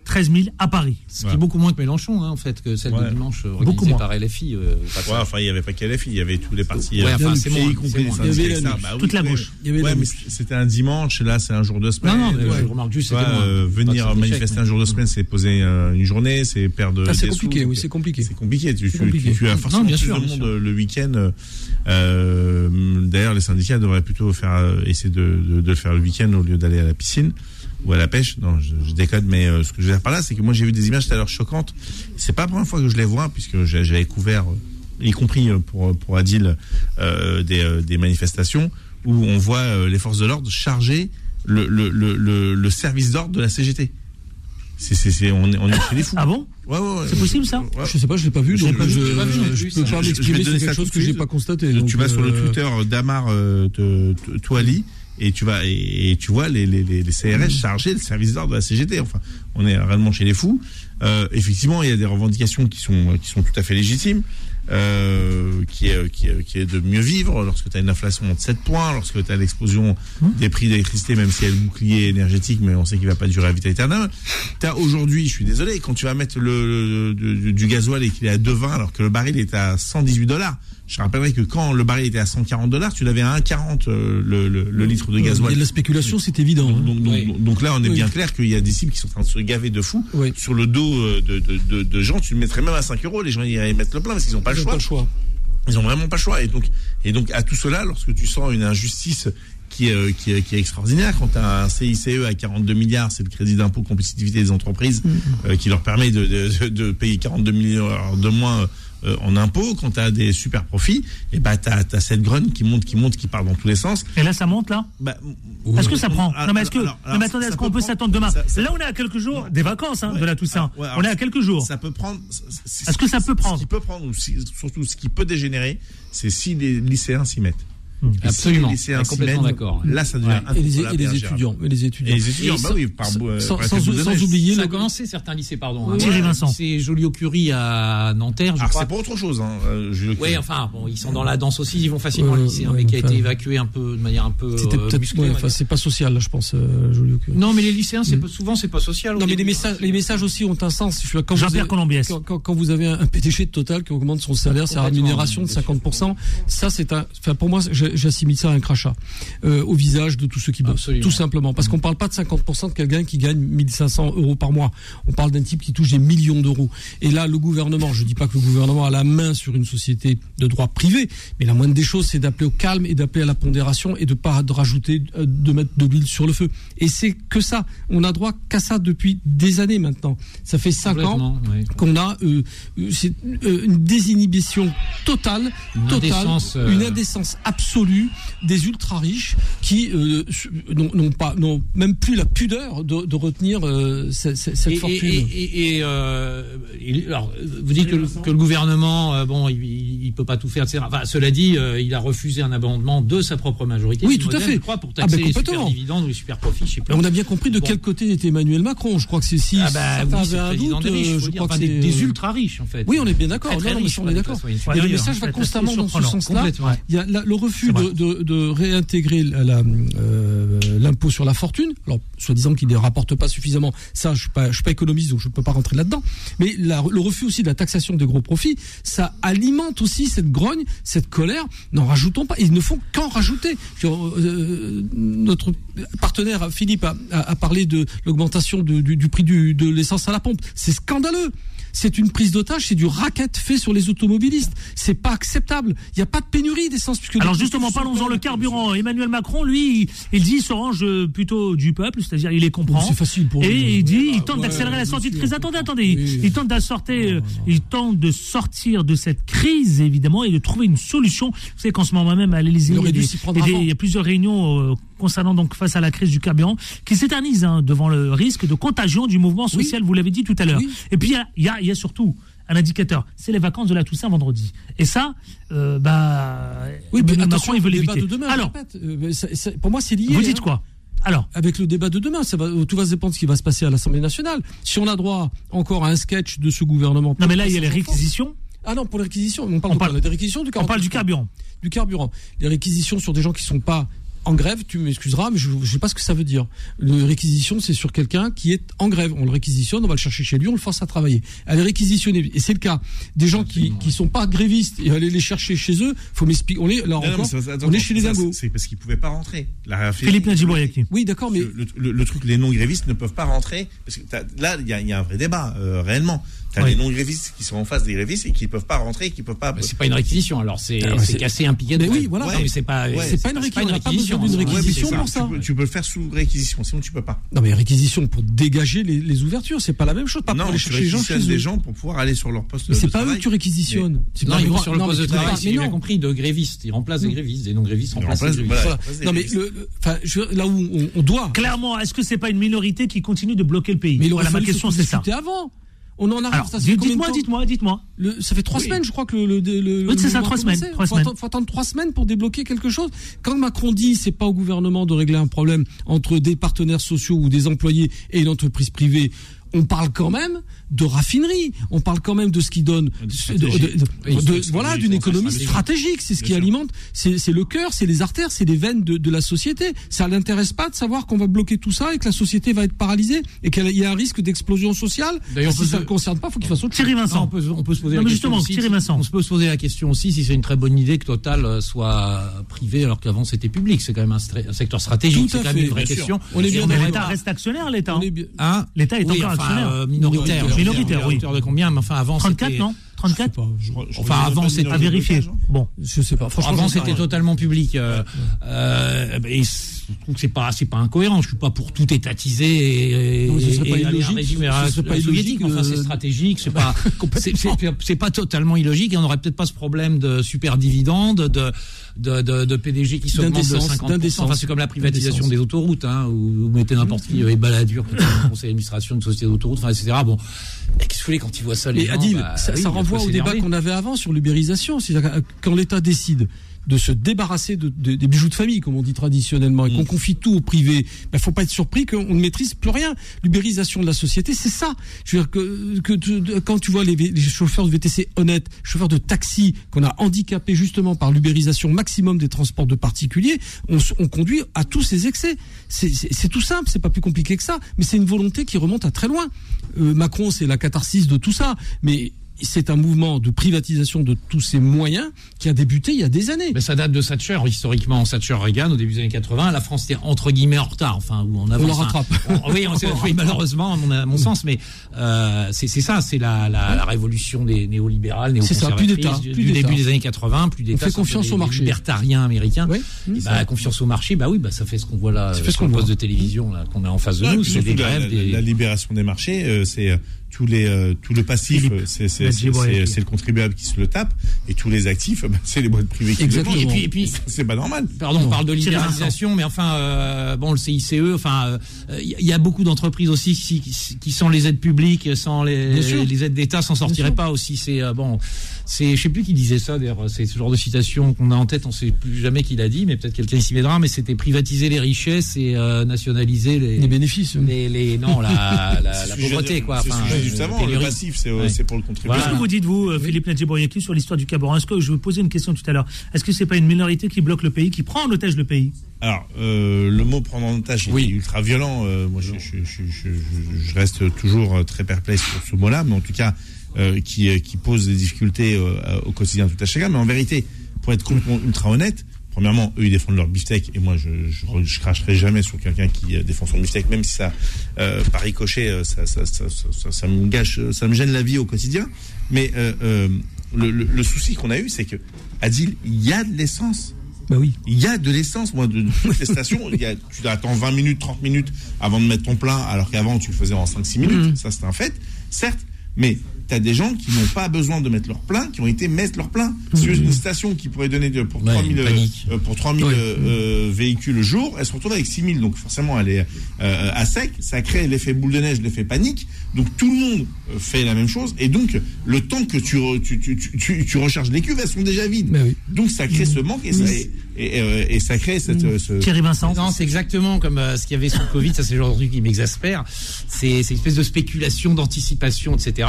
Speaker 2: treize mille à Paris.
Speaker 13: Ce qui est beaucoup moins que Mélenchon, hein, en fait, que celle
Speaker 11: Ouais.
Speaker 13: de dimanche euh,
Speaker 2: Beaucoup
Speaker 13: organisée
Speaker 2: moins.
Speaker 13: par L F I. Euh, pas
Speaker 11: Ouais, enfin, il n'y avait pas qu'L F I, il y avait tous les partis.
Speaker 13: Ouais,
Speaker 11: euh,
Speaker 13: enfin, c'est
Speaker 11: y
Speaker 13: moins,
Speaker 11: compris
Speaker 13: c'est
Speaker 11: les
Speaker 13: moins.
Speaker 11: syndicats,
Speaker 12: Il y avait
Speaker 11: et
Speaker 12: la
Speaker 11: cetera.
Speaker 12: nuit.
Speaker 11: Bah oui,
Speaker 2: Toute la
Speaker 11: ouais.
Speaker 2: gauche.
Speaker 12: Il y avait
Speaker 11: Ouais,
Speaker 12: la
Speaker 11: mais
Speaker 12: nuit.
Speaker 11: c'était un dimanche, là, c'est un jour de semaine.
Speaker 13: Non, non, mais
Speaker 11: Ouais.
Speaker 13: je remarque juste, c'était
Speaker 11: Ouais,
Speaker 13: moins.
Speaker 11: euh,
Speaker 13: Pas
Speaker 11: venir
Speaker 13: que c'est
Speaker 11: manifester
Speaker 13: échec,
Speaker 11: un jour de semaine, c'est poser euh, une journée, c'est perdre
Speaker 12: Ah, c'est
Speaker 11: des
Speaker 12: compliqué,
Speaker 11: sous.
Speaker 12: oui, c'est compliqué.
Speaker 11: C'est compliqué. Tu,
Speaker 12: C'est
Speaker 11: tu,
Speaker 12: compliqué.
Speaker 11: tu, tu as
Speaker 13: Non,
Speaker 11: forcément
Speaker 13: bien
Speaker 11: plus
Speaker 13: sûr,
Speaker 11: de
Speaker 13: bien
Speaker 11: monde
Speaker 13: sûr.
Speaker 11: euh, le week-end. Euh, D'ailleurs, les syndicats devraient plutôt faire euh, essayer de, de, de le faire le week-end au lieu d'aller à la piscine ou à la pêche. Non, je, je déconne, mais euh, ce que je veux dire par là, c'est que moi j'ai vu des images tout à l'heure choquantes. C'est pas la première fois que je les vois, puisque j'ai- j'avais couvert, euh, y compris euh, pour pour Adil, euh, des, euh, des manifestations où on voit euh, les forces de l'ordre charger le le, le, le, le service d'ordre de la C G T. C'est c'est c'est on est on est chez les fous.
Speaker 2: Ah bon?
Speaker 11: Ouais, ouais, ouais.
Speaker 2: C'est possible, ça?
Speaker 11: Ouais.
Speaker 12: Je sais pas, je l'ai pas vu,
Speaker 11: Je
Speaker 12: donc
Speaker 11: l'ai pas vu,
Speaker 12: je,
Speaker 11: je l'ai pas vu non
Speaker 12: je
Speaker 13: plus,
Speaker 12: peux
Speaker 13: ça.
Speaker 12: pas
Speaker 11: Je- je vais
Speaker 12: m'exprimer
Speaker 11: te donner
Speaker 12: sur
Speaker 11: ça
Speaker 12: quelque chose
Speaker 11: tout de
Speaker 12: que j'ai
Speaker 11: suite.
Speaker 12: pas constaté.
Speaker 11: Tu
Speaker 12: donc,
Speaker 11: vas sur le
Speaker 12: euh,
Speaker 11: Twitter d'Amar euh, de, de Touali et tu vas et, et tu vois les, les, les, les C R S charger le service d'ordre de la C G T. Enfin, on est réellement chez les fous. Euh, effectivement, il y a des revendications qui sont qui sont tout à fait légitimes. Euh, qui est qui est qui est de mieux vivre lorsque tu as une inflation de sept points, lorsque tu as l'explosion des prix d'électricité, même si elle est le bouclier énergétique, mais on sait qu'il va pas durer à vitam aeternam. T'as aujourd'hui, je suis désolé, quand tu vas mettre le, le du, du gasoil et qu'il est à deux vingt alors que le baril est à cent dix-huit dollars. Je rappellerai que quand le baril était à cent quarante dollars, tu l'avais à un virgule quarante euh, le, le, le litre de
Speaker 12: Il y
Speaker 11: gasoil.
Speaker 12: a de la spéculation, c'est évident. hein.
Speaker 11: Donc, donc,
Speaker 13: Oui.
Speaker 11: donc, donc là, on est
Speaker 12: Oui.
Speaker 11: bien clair qu'il y a des cibles qui sont en train de se gaver de fou
Speaker 12: Oui.
Speaker 11: sur le dos euh, de, de, de, de gens. Tu le mettrais même à cinq euros, les gens iraient mettre le plein parce qu'ils n'ont pas le
Speaker 12: Ils ont
Speaker 11: choix.
Speaker 12: pas le choix.
Speaker 11: Ils ont vraiment pas le choix. Et donc, et donc à tout cela, lorsque tu sens une injustice qui est, euh, qui est, qui est extraordinaire, quand tu as un C I C E à quarante-deux milliards, c'est le crédit d'impôt compétitivité des entreprises, euh, qui leur permet de, de, de payer quarante-deux milliards de moins euh, en impôts. Quand tu as des super profits, et bah, tu as cette grogne qui monte, qui monte, qui part dans tous les sens.
Speaker 2: Et là, ça monte, là?
Speaker 11: Bah,
Speaker 2: Est-ce que ça prend?
Speaker 11: alors,
Speaker 2: Non, mais est-ce que,
Speaker 11: alors, alors,
Speaker 2: non, mais attendez,
Speaker 11: ça
Speaker 2: est-ce
Speaker 11: peut
Speaker 2: qu'on peut
Speaker 11: prendre-
Speaker 2: s'attendre demain?
Speaker 11: ça- ça-
Speaker 2: Là, on est à quelques jours des vacances, hein,
Speaker 11: Ouais.
Speaker 2: de la Toussaint.
Speaker 11: Ouais, alors,
Speaker 2: on est à quelques jours.
Speaker 11: Ça peut prendre.
Speaker 2: Est-ce que ça peut prendre?
Speaker 11: Ce qui peut prendre, ou si- surtout ce qui peut dégénérer, c'est si les lycéens s'y mettent.
Speaker 2: Hum.
Speaker 11: Et
Speaker 13: Absolument.
Speaker 11: Si les lycéens
Speaker 13: Ouais,
Speaker 11: s'y
Speaker 13: complètement
Speaker 11: mettent,
Speaker 13: d'accord.
Speaker 11: là, ça devient
Speaker 13: Ouais.
Speaker 12: Et les,
Speaker 11: incontrôlable
Speaker 12: et les
Speaker 11: et ingérable.
Speaker 12: étudiants, et les étudiants.
Speaker 11: Et les étudiants,
Speaker 13: Et
Speaker 11: bah
Speaker 13: sans-
Speaker 11: oui, par bout, euh,
Speaker 12: sans,
Speaker 11: par
Speaker 12: sans,
Speaker 11: effet boule de
Speaker 12: sans
Speaker 11: neige.
Speaker 12: oublier
Speaker 13: Ça a
Speaker 12: le-
Speaker 13: commencé certains lycées, pardon.
Speaker 2: Thierry
Speaker 13: Ouais.
Speaker 2: Vincent.
Speaker 13: C'est Joliot-Curie à Nanterre, je
Speaker 11: Alors,
Speaker 13: crois.
Speaker 11: c'est pour autre chose, hein. euh, je-
Speaker 13: Oui, enfin, bon, ils sont dans la danse aussi, ils vont facilement
Speaker 12: Euh,
Speaker 13: au lycée, hein,
Speaker 12: ouais,
Speaker 13: mais qui a
Speaker 12: enfin,
Speaker 13: été évacué un peu, de manière un peu
Speaker 12: C'était
Speaker 13: euh,
Speaker 12: peut-être,
Speaker 13: musclée,
Speaker 12: ouais,
Speaker 13: on va
Speaker 12: enfin,
Speaker 13: dire.
Speaker 12: c'est pas social, là, je pense, euh, Joliot-Curie.
Speaker 13: Non, mais les lycéens, c'est
Speaker 12: Mm.
Speaker 13: pas, souvent, c'est pas social. au
Speaker 12: Non, mais les
Speaker 13: début,
Speaker 12: messages,
Speaker 13: hein.
Speaker 12: les messages aussi ont un sens. Je suis- Quand vous,
Speaker 2: Jean-Pierre
Speaker 12: avez,
Speaker 2: Colombiès.
Speaker 12: quand, quand- quand vous avez un P D G de Total qui augmente son salaire, sa
Speaker 13: Complètement,
Speaker 12: rémunération de
Speaker 13: bien sûr.
Speaker 12: cinquante pour cent, ça c'est un, enfin pour moi, j'ai- j'assimile ça à un crachat euh, au visage de tous ceux qui bossent,
Speaker 13: Absolument.
Speaker 12: tout simplement. Parce qu'on parle pas de cinquante pour cent de quelqu'un qui gagne mille cinq cents euros par mois. On parle d'un type qui touche des millions d'euros. Et là, le gouvernement, je dis pas que le gouvernement a la main sur une société de droit privé, mais la moindre des choses, c'est d'appeler au calme et d'appeler à la pondération et de pas de rajouter, euh, de mettre de l'huile sur le feu. Et c'est que ça. On a droit qu'à ça depuis des années maintenant. Ça fait cinq ans
Speaker 13: Complètement, oui.
Speaker 12: qu'on a euh, euh, c'est, euh, une désinhibition totale,
Speaker 13: Une
Speaker 12: totale,
Speaker 13: indécence, euh,
Speaker 12: une indécence absolue des ultra riches qui euh, n'ont, n'ont pas, n'ont même plus la pudeur de, de retenir euh, cette, cette
Speaker 13: Et,
Speaker 12: fortune.
Speaker 13: et, et, et, euh, il- alors, vous dites que, le- que le gouvernement, euh, bon, il, il, il peut pas tout faire, et cetera. Enfin, cela dit, euh, il a refusé un amendement de sa propre majorité.
Speaker 12: Oui,
Speaker 13: du
Speaker 12: tout à
Speaker 13: modem,
Speaker 12: fait.
Speaker 13: Je crois, pour
Speaker 12: Ah,
Speaker 13: taxer
Speaker 12: ben,
Speaker 13: les
Speaker 12: complètement.
Speaker 13: super dividendes ou les super profits, je sais plus.
Speaker 12: On a bien compris de
Speaker 13: Bon.
Speaker 12: quel côté était Emmanuel Macron. Je crois que c'est si
Speaker 13: Ah bah
Speaker 12: certains
Speaker 13: oui, c'est le
Speaker 12: avaient un
Speaker 13: président
Speaker 12: doute,
Speaker 13: des riches,
Speaker 12: euh,
Speaker 13: faut
Speaker 12: je
Speaker 13: dire,
Speaker 12: crois que
Speaker 13: enfin, des,
Speaker 12: c'est
Speaker 13: des ultra riches en fait.
Speaker 12: Oui, on est bien d'accord.
Speaker 13: Très, très
Speaker 12: Non, non, mais
Speaker 13: riches,
Speaker 12: on
Speaker 13: quoi,
Speaker 12: est
Speaker 13: de
Speaker 12: d'accord.
Speaker 13: toute façon.
Speaker 12: Et le
Speaker 2: Supérieur,
Speaker 12: message
Speaker 2: en
Speaker 12: va
Speaker 2: fait,
Speaker 12: constamment
Speaker 2: assez
Speaker 12: dans ce
Speaker 2: surprenant.
Speaker 12: sens-là.
Speaker 13: Complètement.
Speaker 12: Il y a la- le refus
Speaker 2: C'est vrai.
Speaker 12: de, de, de réintégrer la, la, euh, l'impôt sur la fortune. Alors, soi-disant qu'il ne rapporte pas suffisamment. Ça, je suis pas, je suis pas économiste, donc je ne peux pas rentrer là-dedans. Mais la- le refus aussi de la taxation des gros profits, ça alimente aussi cette grogne, cette colère. N'en rajoutons pas. Ils ne font qu'en rajouter. Euh, notre partenaire Philippe a, a, a parlé de l'augmentation de, du, du prix du, de l'essence à la pompe. C'est scandaleux. C'est une prise d'otage, c'est du racket fait sur les automobilistes. C'est pas acceptable. Il n'y a pas de pénurie d'essence. Puisque
Speaker 2: Alors
Speaker 12: les
Speaker 2: justement,
Speaker 12: prix sont
Speaker 2: parlons-en
Speaker 12: pas-
Speaker 2: le carburant. Emmanuel Macron, lui, il, il dit, il se range euh, plutôt du peuple, c'est-à-dire il les comprend.
Speaker 12: C'est facile pour
Speaker 2: Et
Speaker 12: lui.
Speaker 2: il dit,
Speaker 12: Ouais,
Speaker 2: il tente
Speaker 12: ouais,
Speaker 2: d'accélérer la
Speaker 12: bien
Speaker 2: sortie de
Speaker 12: sûr,
Speaker 2: crise.
Speaker 12: on
Speaker 2: Attendez,
Speaker 12: comprend.
Speaker 2: attendez.
Speaker 12: Oui.
Speaker 2: Il tente d'assortir, il tente de sortir de cette crise, évidemment, et de trouver une solution. Vous savez qu'en ce moment même, à l'Élysée,
Speaker 12: Il
Speaker 2: il,
Speaker 12: aurait
Speaker 2: y a
Speaker 12: dû
Speaker 2: des-
Speaker 12: s'y prendre
Speaker 2: il y a des-
Speaker 12: avant.
Speaker 2: il y a plusieurs réunions euh, concernant donc face à la crise du carburant qui s'éternisent hein, devant le risque de contagion du mouvement social, vous l'avez dit tout à l'heure.
Speaker 12: Oui.
Speaker 2: Et puis, il y a, il y a, il y a surtout un indicateur, c'est les vacances de la Toussaint vendredi. Et ça, euh, bah,
Speaker 12: Oui, mais
Speaker 2: Emmanuel
Speaker 12: attention,
Speaker 2: Macron, il veut
Speaker 12: le débat
Speaker 2: l'éviter.
Speaker 12: de demain, je
Speaker 2: Alors,
Speaker 12: répète, euh, ça- ça- pour moi, c'est lié.
Speaker 2: vous dites
Speaker 12: hein.
Speaker 2: quoi? Alors,
Speaker 12: Avec le débat de demain, ça va, tout va dépendre de ce qui va se passer à l'Assemblée nationale. Si on a droit encore à un sketch de ce gouvernement.
Speaker 2: non mais là, il y a les
Speaker 12: sans enfants-
Speaker 2: réquisitions.
Speaker 12: Ah non, pour les réquisitions. On parle,
Speaker 2: On
Speaker 12: de quoi,
Speaker 2: parle-
Speaker 12: là, des réquisitions du
Speaker 2: On parle du carburant.
Speaker 12: Du carburant. Les réquisitions sur des gens qui sont pas en grève, tu m'excuseras, mais je ne sais pas ce que ça veut dire. Le réquisition, c'est sur quelqu'un qui est en grève. On le réquisitionne, on va le chercher chez lui, on le force à travailler. Elle est réquisitionnée. Et c'est le cas des gens qui qui sont pas grévistes et aller les chercher chez eux. Faut m'expliquer. On est là encore. Non, non, attends,
Speaker 11: on
Speaker 12: est chez les dingos.
Speaker 11: C'est parce qu'ils pouvaient pas rentrer. La
Speaker 2: Philippe Nadjibouriaki.
Speaker 12: Oui, d'accord, mais
Speaker 11: le, le, le truc, les non grévistes ne peuvent pas rentrer parce que là, il y a, y a un vrai débat euh, réellement. T'as oui. les non-grévistes qui sont en face des grévistes et qui ne peuvent pas rentrer, qui ne peuvent pas.
Speaker 13: Mais c'est pas une réquisition, alors c'est, alors, c'est, c'est casser un piquet de.
Speaker 12: Mais oui, voilà.
Speaker 13: Ouais, mais c'est pas,
Speaker 12: ouais, c'est, c'est pas une réquisition. Pas réquisition. Pas besoin d'une réquisition
Speaker 11: ouais,
Speaker 12: pour ça.
Speaker 11: Tu peux, tu peux le faire sous réquisition, sinon tu peux pas.
Speaker 12: Non, mais réquisition pour dégager les, les ouvertures, c'est pas la même chose. Pas
Speaker 11: non,
Speaker 12: pour aller chercher les gens chez
Speaker 11: des
Speaker 12: eux.
Speaker 11: gens pour pouvoir aller sur leur poste.
Speaker 12: Mais
Speaker 11: de
Speaker 12: c'est
Speaker 11: travail.
Speaker 12: pas eux que tu réquisitionnes.
Speaker 13: Non, ils vont sur le poste de travail. J'ai bien compris, de grévistes. Ils remplacent des grévistes, des non-grévistes remplacent des grévistes.
Speaker 12: Non, mais enfin, là où on doit.
Speaker 2: Clairement, est-ce que c'est pas une minorité qui continue de bloquer le pays? Voilà, ma question, c'est ça.
Speaker 12: Avant. On en a.
Speaker 2: Alors, ça, dites-moi, dites-moi, dites-moi.
Speaker 12: Le, ça fait trois oui. semaines, je crois que le. le, le
Speaker 2: oui, c'est ça, trois semaines.
Speaker 12: Trois faut,
Speaker 2: semaines.
Speaker 12: Attendre, faut attendre trois semaines pour débloquer quelque chose. Quand Macron dit, c'est pas au gouvernement de régler un problème entre des partenaires sociaux ou des employés et une entreprise privée. On parle quand même de raffinerie. On parle quand même de ce qui donne, de, de, de, de, de, voilà, d'une économie stratégique. C'est ce qui alimente. C'est, c'est le cœur, c'est les artères, c'est les veines de, de la société. Ça l'intéresse pas de savoir qu'on va bloquer tout ça et que la société va être paralysée et qu'il y a un risque d'explosion sociale. D'ailleurs, si ça ne le concerne pas, faut qu'il fasse autre chose.
Speaker 2: Thierry Vincent,
Speaker 13: non, on, peut, on peut se poser
Speaker 2: non,
Speaker 13: la
Speaker 2: justement,
Speaker 13: question.
Speaker 2: Thierry Vincent,
Speaker 13: on se peut se poser la question aussi si c'est une très bonne idée que Total soit privé alors qu'avant c'était public. C'est quand même un, stra- un secteur stratégique. C'est quand même une vraie question.
Speaker 2: On est bien. L'État reste actionnaire, l'État.
Speaker 13: Hein
Speaker 2: L'État est encore actionnaire.
Speaker 13: Minoritaire.
Speaker 2: Minoritaire, oui.
Speaker 13: De combien? Mais enfin, avant,
Speaker 2: trente-quatre,
Speaker 13: c'était...
Speaker 2: non? trente-quatre
Speaker 11: pas, je, je
Speaker 13: Enfin, avant, c'était
Speaker 2: à vérifier. Bon,
Speaker 12: je sais pas. Franchement,
Speaker 13: avant, c'était totalement public. Euh, euh, et je trouve que c'est pas, c'est pas incohérent. Je suis pas pour tout étatiser et,
Speaker 12: non, ce serait
Speaker 13: et
Speaker 12: pas illogique.
Speaker 13: Régime, ce serait pas illogique. Enfin, c'est stratégique. C'est pas, c'est, c'est, c'est pas totalement illogique. Et on n'aurait peut-être pas ce problème de super dividendes, de, de, de, de P D G qui s'augmente de cinquante pour cent. Enfin, c'est comme la privatisation des autoroutes, hein, où vous mettez n'importe qui, et baladure, le conseil d'administration d'une société d'autoroute, enfin, et cetera. Bon. Qu'est-ce que vous voulez quand ils voient ça, les
Speaker 12: Mais
Speaker 13: gens,
Speaker 12: Adil,
Speaker 13: bah,
Speaker 12: ça,
Speaker 13: oui,
Speaker 12: ça renvoie au débat qu'on avait avant sur l'ubérisation. C'est-à-dire que quand l'État décide de se débarrasser de, de, des bijoux de famille, comme on dit traditionnellement, et qu'on confie tout au privé, ben, faut pas être surpris qu'on ne maîtrise plus rien. L'ubérisation de la société, c'est ça. Je veux dire que, que tu, quand tu vois les, les chauffeurs de V T C honnêtes, chauffeurs de taxi qu'on a handicapés justement par l'ubérisation maximum des transports de particuliers, on, on conduit à tous ces excès. C'est, c'est, c'est tout simple, c'est pas plus compliqué que ça, mais c'est une volonté qui remonte à très loin. Euh, Macron, c'est la catharsis de tout ça, mais c'est un mouvement de privatisation de tous ces moyens qui a débuté il y a des années.
Speaker 13: Mais ça date de Thatcher, historiquement, Thatcher-Reagan, au début des années quatre-vingts. La France était entre guillemets en retard, enfin, où on avance.
Speaker 12: On le rattrape.
Speaker 13: Un, on, oui, on, oui, malheureusement, à mon, à mon sens, mais euh, c'est, c'est ça, c'est la, la, la révolution des néolibérales, néoconservatrices du,
Speaker 12: plus
Speaker 13: du
Speaker 12: d'État.
Speaker 13: début des années quatre-vingts, plus d'État.
Speaker 12: On fait confiance au marché.
Speaker 13: Libertariens américains.
Speaker 12: Oui,
Speaker 13: et bah, confiance au marché, bah oui, bah ça fait ce qu'on voit là,
Speaker 12: ça fait
Speaker 13: sur le poste de télévision là, qu'on a en face de
Speaker 11: ouais,
Speaker 13: nous. C'est des grèves,
Speaker 11: la,
Speaker 13: des...
Speaker 11: la libération des marchés, euh, c'est tous les euh, tout le passif, Philippe, c'est c'est, c'est, c'est c'est le contribuable qui se le tape, et tous les actifs, bah, c'est les boîtes privées qui
Speaker 13: Exactement.
Speaker 11: le vendent.
Speaker 13: Et puis, et puis
Speaker 11: c'est pas normal.
Speaker 13: Pardon, on parle de libéralisation, mais enfin, euh, bon, le C I C E, enfin, il euh, y, y a beaucoup d'entreprises aussi qui, qui, qui sans les aides publiques, sans les, les aides d'État, s'en sortiraient pas aussi. C'est euh, bon, c'est, je sais plus qui disait ça. D'ailleurs, c'est ce genre de citation qu'on a en tête. On sait plus jamais qui l'a dit, mais peut-être quelqu'un s'y mettra. Mais c'était privatiser les richesses et euh, nationaliser les,
Speaker 12: les bénéfices.
Speaker 13: Les, les non, la, la, la pauvreté, quoi.
Speaker 11: C'est
Speaker 13: enfin,
Speaker 11: ce juste avant. Le passif, c'est, ouais. c'est pour le contribuable.
Speaker 2: Qu'est-ce que vous dites, vous, oui. Philippe Nadjibouriaki, sur l'histoire du Caborin? Est-ce que je vous posais une question tout à l'heure? Est-ce que c'est pas une minorité qui bloque le pays, qui prend en otage le pays?
Speaker 11: Alors, euh, le mot prendre en otage est
Speaker 13: oui.
Speaker 11: ultra violent. Euh, moi, je, je, je, je, je reste toujours très perplexe sur ce mot-là, mais en tout cas, euh, qui, qui pose des difficultés euh, au quotidien tout à chacun. Mais en vérité, pour être complètement ultra honnête, premièrement, eux, ils défendent leur beefsteak, et moi, je, je, je cracherai jamais sur quelqu'un qui euh, défend son beefsteak, même si ça, euh, par ricochet, ça, ça, ça, ça, ça, ça me gâche, ça me gêne la vie au quotidien. Mais euh, euh, le, le, le souci qu'on a eu, c'est que, Adil, il y a de l'essence.
Speaker 12: Bah oui.
Speaker 11: Il y a de l'essence, moi, de, de toutes les stations. Il y a, tu attends vingt minutes, trente minutes avant de mettre ton plein, alors qu'avant, tu le faisais en cinq six minutes. Mmh. Ça, c'est un fait, certes. Mais tu as des gens qui n'ont pas besoin de mettre leur plein, qui ont été mettre leur plein. Mmh. Si une station qui pourrait donner de, pour, ouais, trois mille, euh, pour trois mille ouais. euh, véhicules le jour, elle se retrouve avec six mille. Donc forcément, elle est euh, à sec. Ça crée l'effet boule de neige, l'effet panique. Donc tout le monde fait la même chose. Et donc, le temps que tu, re, tu, tu, tu, tu, tu recharges les cuves, elles sont déjà vides.
Speaker 12: Oui.
Speaker 11: Donc ça crée mmh. ce manque et ça, et, et, euh, et ça crée cette... Mmh. Ce...
Speaker 2: Thierry Vincent.
Speaker 13: Non, c'est exactement comme euh, ce qu'il y avait sur le Covid. Ça, c'est le genre de truc qui m'exaspère. C'est, c'est une espèce de spéculation, d'anticipation, et cetera. Mmh.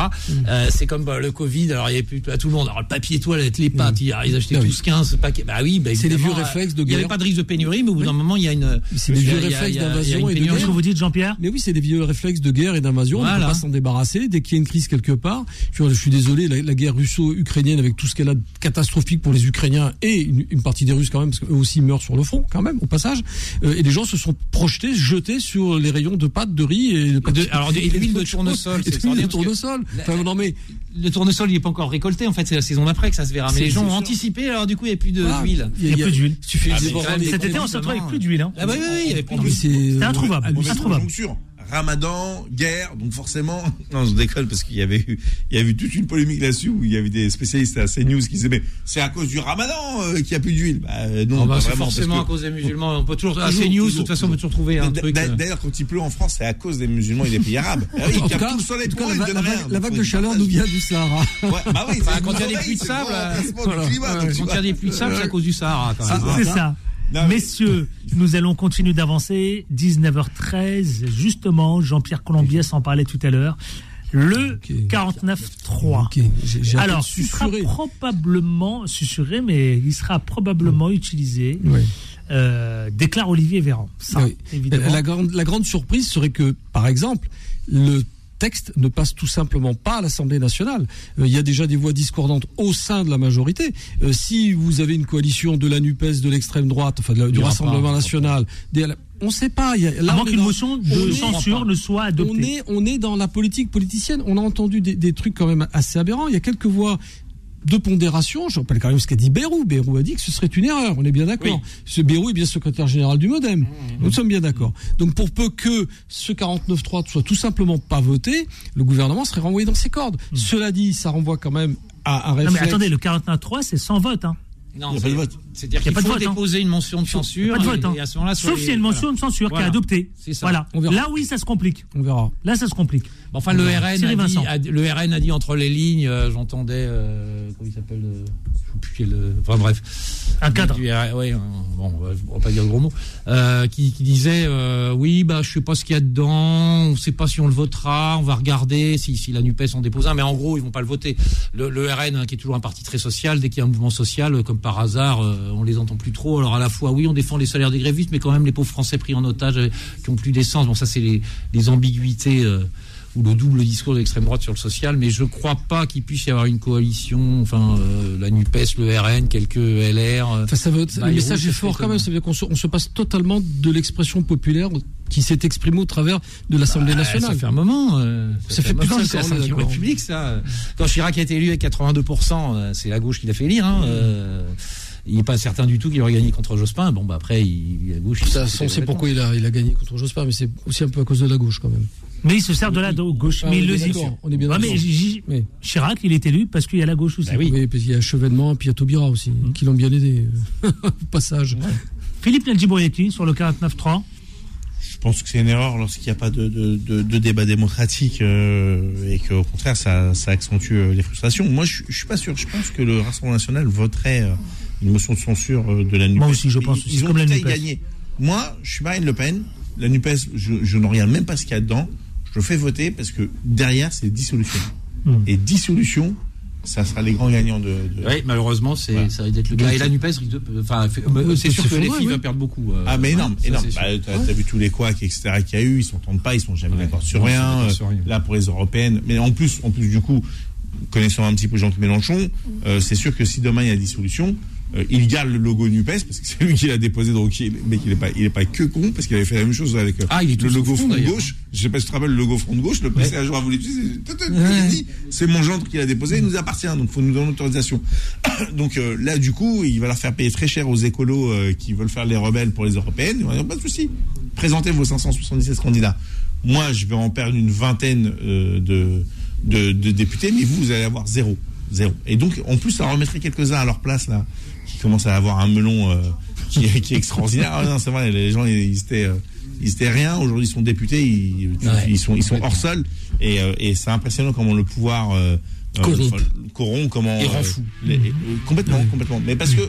Speaker 13: Euh, c'est comme bah, le Covid, alors il n'y avait plus à tout le monde. Alors le papier toilette, les pâtes, mmh. ils achetaient ah, tous oui. quinze paquets. Bah oui, bah,
Speaker 12: c'est les vieux réflexes de guerre.
Speaker 13: Il n'y avait pas de risque de pénurie, mais au bout d'un oui. moment, il y a une.
Speaker 12: C'est des vieux réflexes d'invasion et de guerre.
Speaker 2: Qu'est-ce que vous dites, Jean-Pierre ?
Speaker 12: Mais oui, c'est des vieux réflexes de guerre et d'invasion. Voilà. On ne peut pas s'en débarrasser. Dès qu'il y a une crise quelque part, je, je suis désolé, la, la guerre russo-ukrainienne avec tout ce qu'elle a de catastrophique pour les Ukrainiens et une, une partie des Russes quand même, parce qu'eux aussi meurent sur le front quand même, au passage. Euh, et les gens se sont projetés, jetés sur les rayons de pâtes, de riz et de pâtes
Speaker 13: de, alors et l'huile de tournesol.
Speaker 12: C'est l'huile de tournesol. Enfin, non mais
Speaker 13: le tournesol il n'est pas encore récolté. En fait, c'est la saison d'après que ça se verra. Mais les gens ont anticipé. Alors du coup, il n'y a plus d'huile.
Speaker 2: Il n'y a plus d'huile.
Speaker 12: Suffit
Speaker 2: cet été, on se retrouve avec plus d'huile.
Speaker 13: Ah bah oui, oui, il n'y avait plus d'huile.
Speaker 2: C'était introuvable. Introuvable.
Speaker 11: Ramadan, guerre, donc forcément, non, je déconne parce qu'il y avait eu, il y avait eu toute une polémique là-dessus où il y avait des spécialistes à CNews qui disaient mais c'est à cause du Ramadan euh, qu'il n'y a plus d'huile. Bah, non,
Speaker 13: oh bah,
Speaker 11: pas
Speaker 13: c'est
Speaker 11: vraiment,
Speaker 13: forcément
Speaker 11: que...
Speaker 13: à cause des musulmans. On peut toujours, à CNews, de toute façon, on peut toujours trouver un truc.
Speaker 11: D'ailleurs, quand il pleut en France, c'est à cause des musulmans et des pays arabes. Ah oui,
Speaker 12: en tout cas,
Speaker 11: tout le soleil
Speaker 12: tout
Speaker 11: pour
Speaker 12: cas,
Speaker 11: eux,
Speaker 12: la,
Speaker 11: ils
Speaker 12: la,
Speaker 11: rien,
Speaker 12: la vague de chaleur nous vient du Sahara.
Speaker 11: Ouais, bah oui,
Speaker 13: enfin, quand il y a des pluies de sable, quand il y a des pluies de sable, c'est à cause du Sahara.
Speaker 2: C'est ça. Non, mais... Messieurs, nous allons continuer d'avancer. dix-neuf heures treize, justement, Jean-Pierre Colombier s'en parlait tout à l'heure. Le okay. quarante-neuf trois. Okay. J'ai, j'ai Alors, il sera probablement susurré, mais il sera probablement oui. utilisé. Oui. Euh, déclare Olivier Véran. Ça, oui. évidemment.
Speaker 12: La grande, la grande surprise serait que, par exemple, le texte ne passe tout simplement pas à l'Assemblée nationale. Euh, il y a déjà des voix discordantes au sein de la majorité. Euh, si vous avez une coalition de la NUPES, de l'extrême droite, enfin de la, du Rassemblement pas, national, des, on ne sait pas. Il y a,
Speaker 2: là, Avant qu'une dans, motion de censure ne soit adoptée.
Speaker 12: On est, on est dans la politique politicienne. On a entendu des, des trucs quand même assez aberrants. Il y a quelques voix de pondération, je rappelle quand même ce qu'a dit Bayrou. Bayrou a dit que ce serait une erreur, on est bien d'accord. Oui. Ce Bayrou est bien secrétaire général du MoDem. Mmh, mmh. Nous sommes bien d'accord. Donc pour peu que ce quarante-neuf trois soit tout simplement pas voté, le gouvernement serait renvoyé dans ses cordes. Mmh. Cela dit, ça renvoie quand même à un réflexe.
Speaker 2: Non mais attendez, le quarante-neuf trois c'est sans vote, hein.
Speaker 13: Non, il n'y a pas de vote. C'est-à-dire qu'il faut déposer hein. une mention de censure.
Speaker 2: Pas de vote, hein.
Speaker 13: et à ce moment-là,
Speaker 2: sauf s'il y a une mention voilà. de censure voilà. qui est adoptée.
Speaker 13: C'est ça.
Speaker 2: Voilà. On verra. Là, oui, ça se complique.
Speaker 12: On verra.
Speaker 2: Là, ça se complique.
Speaker 13: Enfin, le R, N a dit, a, le R N a dit entre les lignes, euh, j'entendais, euh, comment il s'appelle, euh, je sais plus quel, euh, enfin bref.
Speaker 2: Un cadre.
Speaker 13: Du, euh, oui, euh, bon, on va pas dire de gros mots, euh, qui, qui disait, euh, oui, bah, je sais pas ce qu'il y a dedans, on sait pas si on le votera, on va regarder si, si la NUPES en dépose un, mais en gros, ils vont pas le voter. Le, le R N, hein, qui est toujours un parti très social, dès qu'il y a un mouvement social, comme par hasard, euh, on les entend plus trop. Alors à la fois, oui, on défend les salaires des grévistes, mais quand même les pauvres Français pris en otage, euh, qui ont plus d'essence. Bon, ça, c'est les, les ambiguïtés, euh, ou le double discours de l'extrême droite sur le social, mais je crois pas qu'il puisse y avoir une coalition, enfin euh, la NUPES, le R N, quelques L R. Euh,
Speaker 12: enfin, ça veut, bah, le message est fort quand même, ça veut dire qu'on se, on se passe totalement de l'expression populaire qui s'est exprimée au travers de l'Assemblée bah, nationale.
Speaker 13: Ça fait un moment. Euh, ça,
Speaker 12: ça fait plus
Speaker 13: de c'est la cinquième République, ça. Quand Chirac a été élu avec quatre-vingt-deux pour cent, euh, c'est la gauche qui l'a fait élire. Hein, euh, il n'est pas certain du tout qu'il aurait gagné contre Jospin. Bon, bah après, il, la gauche.
Speaker 12: Ça, on sait pourquoi il a, il a gagné contre Jospin, mais c'est aussi un peu à cause de la gauche quand même.
Speaker 2: Mais il se sert de la gauche.
Speaker 12: Ah,
Speaker 2: mais il le
Speaker 12: dit. On est bien d'accord.
Speaker 2: Ouais, mais J- oui. Chirac, il est élu parce qu'il y a la gauche aussi.
Speaker 12: Bah oui, oui, parce qu'il y a Chevènement et puis il y a Taubira aussi, mmh. qui l'ont bien aidé. Au passage.
Speaker 2: Ouais. Philippe Ladjibouriaki sur le quarante-neuf trois.
Speaker 11: Je pense que c'est une erreur lorsqu'il n'y a pas de, de, de, de débat démocratique euh, et qu'au contraire, ça, ça accentue les frustrations. Moi, je ne suis pas sûr. Je pense que le Rassemblement national voterait euh, une motion de censure de la NUPES.
Speaker 2: Moi aussi, je pense.
Speaker 11: Ils, ils ont
Speaker 2: comme la NUPES.
Speaker 11: Gagné. Moi, je suis Marine Le Pen. La NUPES, je, je ne regarde même pas ce qu'il y a dedans. Je le fais voter parce que derrière, c'est dissolution. Mmh. Et dissolution, ça sera les grands gagnants de. de...
Speaker 13: Oui, malheureusement, c'est, voilà. ça risque d'être le cas. Et la NUPES risque de. Enfin, fait, euh, c'est sûr que les filles vont perdre beaucoup. Euh,
Speaker 11: ah, mais énorme, ouais, énorme. Bah, t'as, ouais. t'as vu tous les couacs, et cetera qu'il y a eu, ils s'entendent pas, ils sont jamais ouais, d'accord sur rien. D'accord sur rien. Là, pour les européennes. Mais en plus, en plus, du coup, connaissant un petit peu Jean-Claude Mélenchon, euh, c'est sûr que si demain il y a dissolution, Euh, il garde le logo NUPES parce que c'est lui qui l'a déposé, donc il, mais il n'est pas, il est pas que con parce qu'il avait fait la même chose avec euh,
Speaker 13: ah, le
Speaker 11: logo
Speaker 13: front,
Speaker 11: front de gauche. Je sais pas si tu te rappelles le logo front de gauche. Le P C un jour a voulu utiliser. C'est, c'est mon gendre qui l'a déposé, il nous appartient, donc il faut nous donner l'autorisation. Donc euh, là, du coup, il va leur faire payer très cher aux écolos euh, qui veulent faire les rebelles pour les européennes. Ils vont dire pas de souci. Présentez vos cinq cent soixante-dix-sept candidats. Moi, je vais en perdre une vingtaine euh, de, de, de députés, mais vous, vous allez avoir zéro. Zéro. Et donc, en plus, ça remettrait quelques-uns à leur place, là, qui commencent à avoir un melon euh, qui, qui est extraordinaire. Ah, non, c'est vrai, les gens, ils étaient, euh, ils étaient rien. Aujourd'hui, ils sont députés, ils, ouais. ils, sont, ils sont hors sol. Et, euh, et c'est impressionnant comment le pouvoir euh,
Speaker 12: corrompt,
Speaker 11: euh, corrompt comment.
Speaker 12: Et rend fou.
Speaker 11: Les, euh, complètement, ouais. complètement. Mais parce que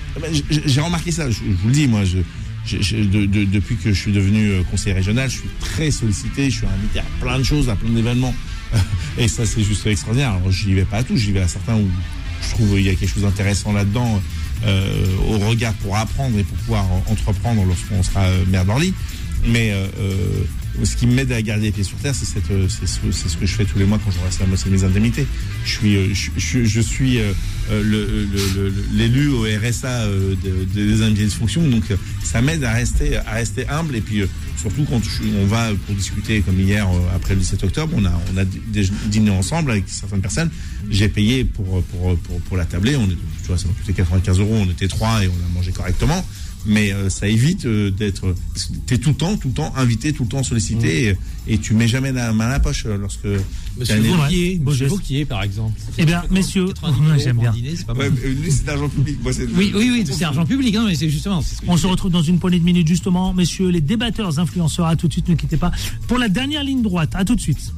Speaker 11: j'ai remarqué ça, je, je vous le dis, moi, je. Je, je, de, de, depuis que je suis devenu conseiller régional, je suis très sollicité, je suis invité à plein de choses, à plein d'événements Et ça, c'est juste extraordinaire. Alors, j'y vais pas à tous, j'y vais à certains où je trouve qu'il y a quelque chose d'intéressant là-dedans, euh, au regard pour apprendre et pour pouvoir entreprendre lorsqu'on sera maire d'Orly. Mais euh, euh, ce qui m'aide à garder les pieds sur terre, c'est, cette, c'est, ce, c'est ce que je fais tous les mois quand je reste à bosser mes indemnités. Je suis, je, je, je suis euh, le, le, le, l'élu au R S A euh, de, de, des indemnités de fonction, donc euh, ça m'aide à rester, à rester humble. Et puis euh, surtout quand je, on va pour discuter, comme hier euh, après le dix-sept octobre, on a, on a dîné ensemble avec certaines personnes. J'ai payé pour, pour, pour, pour la tablée. On est, tu vois, ça m'a coûté quatre-vingt-quinze euros. On était trois et on a mangé correctement. Mais euh, ça évite euh, d'être... T'es tout le temps, tout le temps invité, tout le temps sollicité, mmh. et, et tu mets jamais la main à la poche lorsque...
Speaker 13: Monsieur Vauquier, Monsieur Vauquier, par exemple.
Speaker 2: Eh bien, messieurs, ouais, j'aime bien.
Speaker 11: Dîner, c'est pas ouais, lui, c'est d'argent public. Moi, c'est
Speaker 13: oui, oui, oui, c'est argent public, hein, mais c'est justement... C'est ce
Speaker 2: On se retrouve dans une poignée de minutes, justement. Messieurs, les débatteurs, influenceurs, à tout de suite, ne quittez pas. Pour la dernière ligne droite, à tout de suite.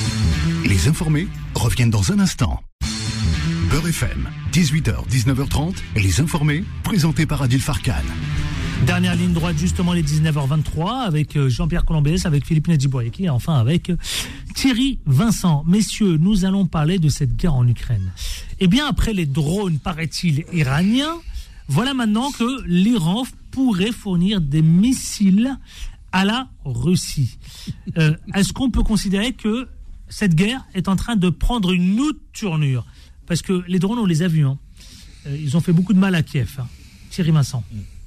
Speaker 1: Les informés reviennent dans un instant. Beurre F M, dix-huit heures, dix-neuf heures trente, et les informés, présentés par Adil Farkan.
Speaker 2: Dernière ligne droite, justement, les dix-neuf heures vingt-trois, avec Jean-Pierre Colombès, avec Philippe Nedjiboyeki, et enfin avec Thierry Vincent. Messieurs, nous allons parler de cette guerre en Ukraine. Eh bien, après les drones, paraît-il, iraniens, voilà maintenant que l'Iran pourrait fournir des missiles à la Russie. Euh, est-ce qu'on peut considérer que cette guerre est en train de prendre une autre tournure ? Parce que les drones, on les a vus. Hein. Euh, ils ont fait beaucoup de mal à Kiev. Hein. Thierry Vincent.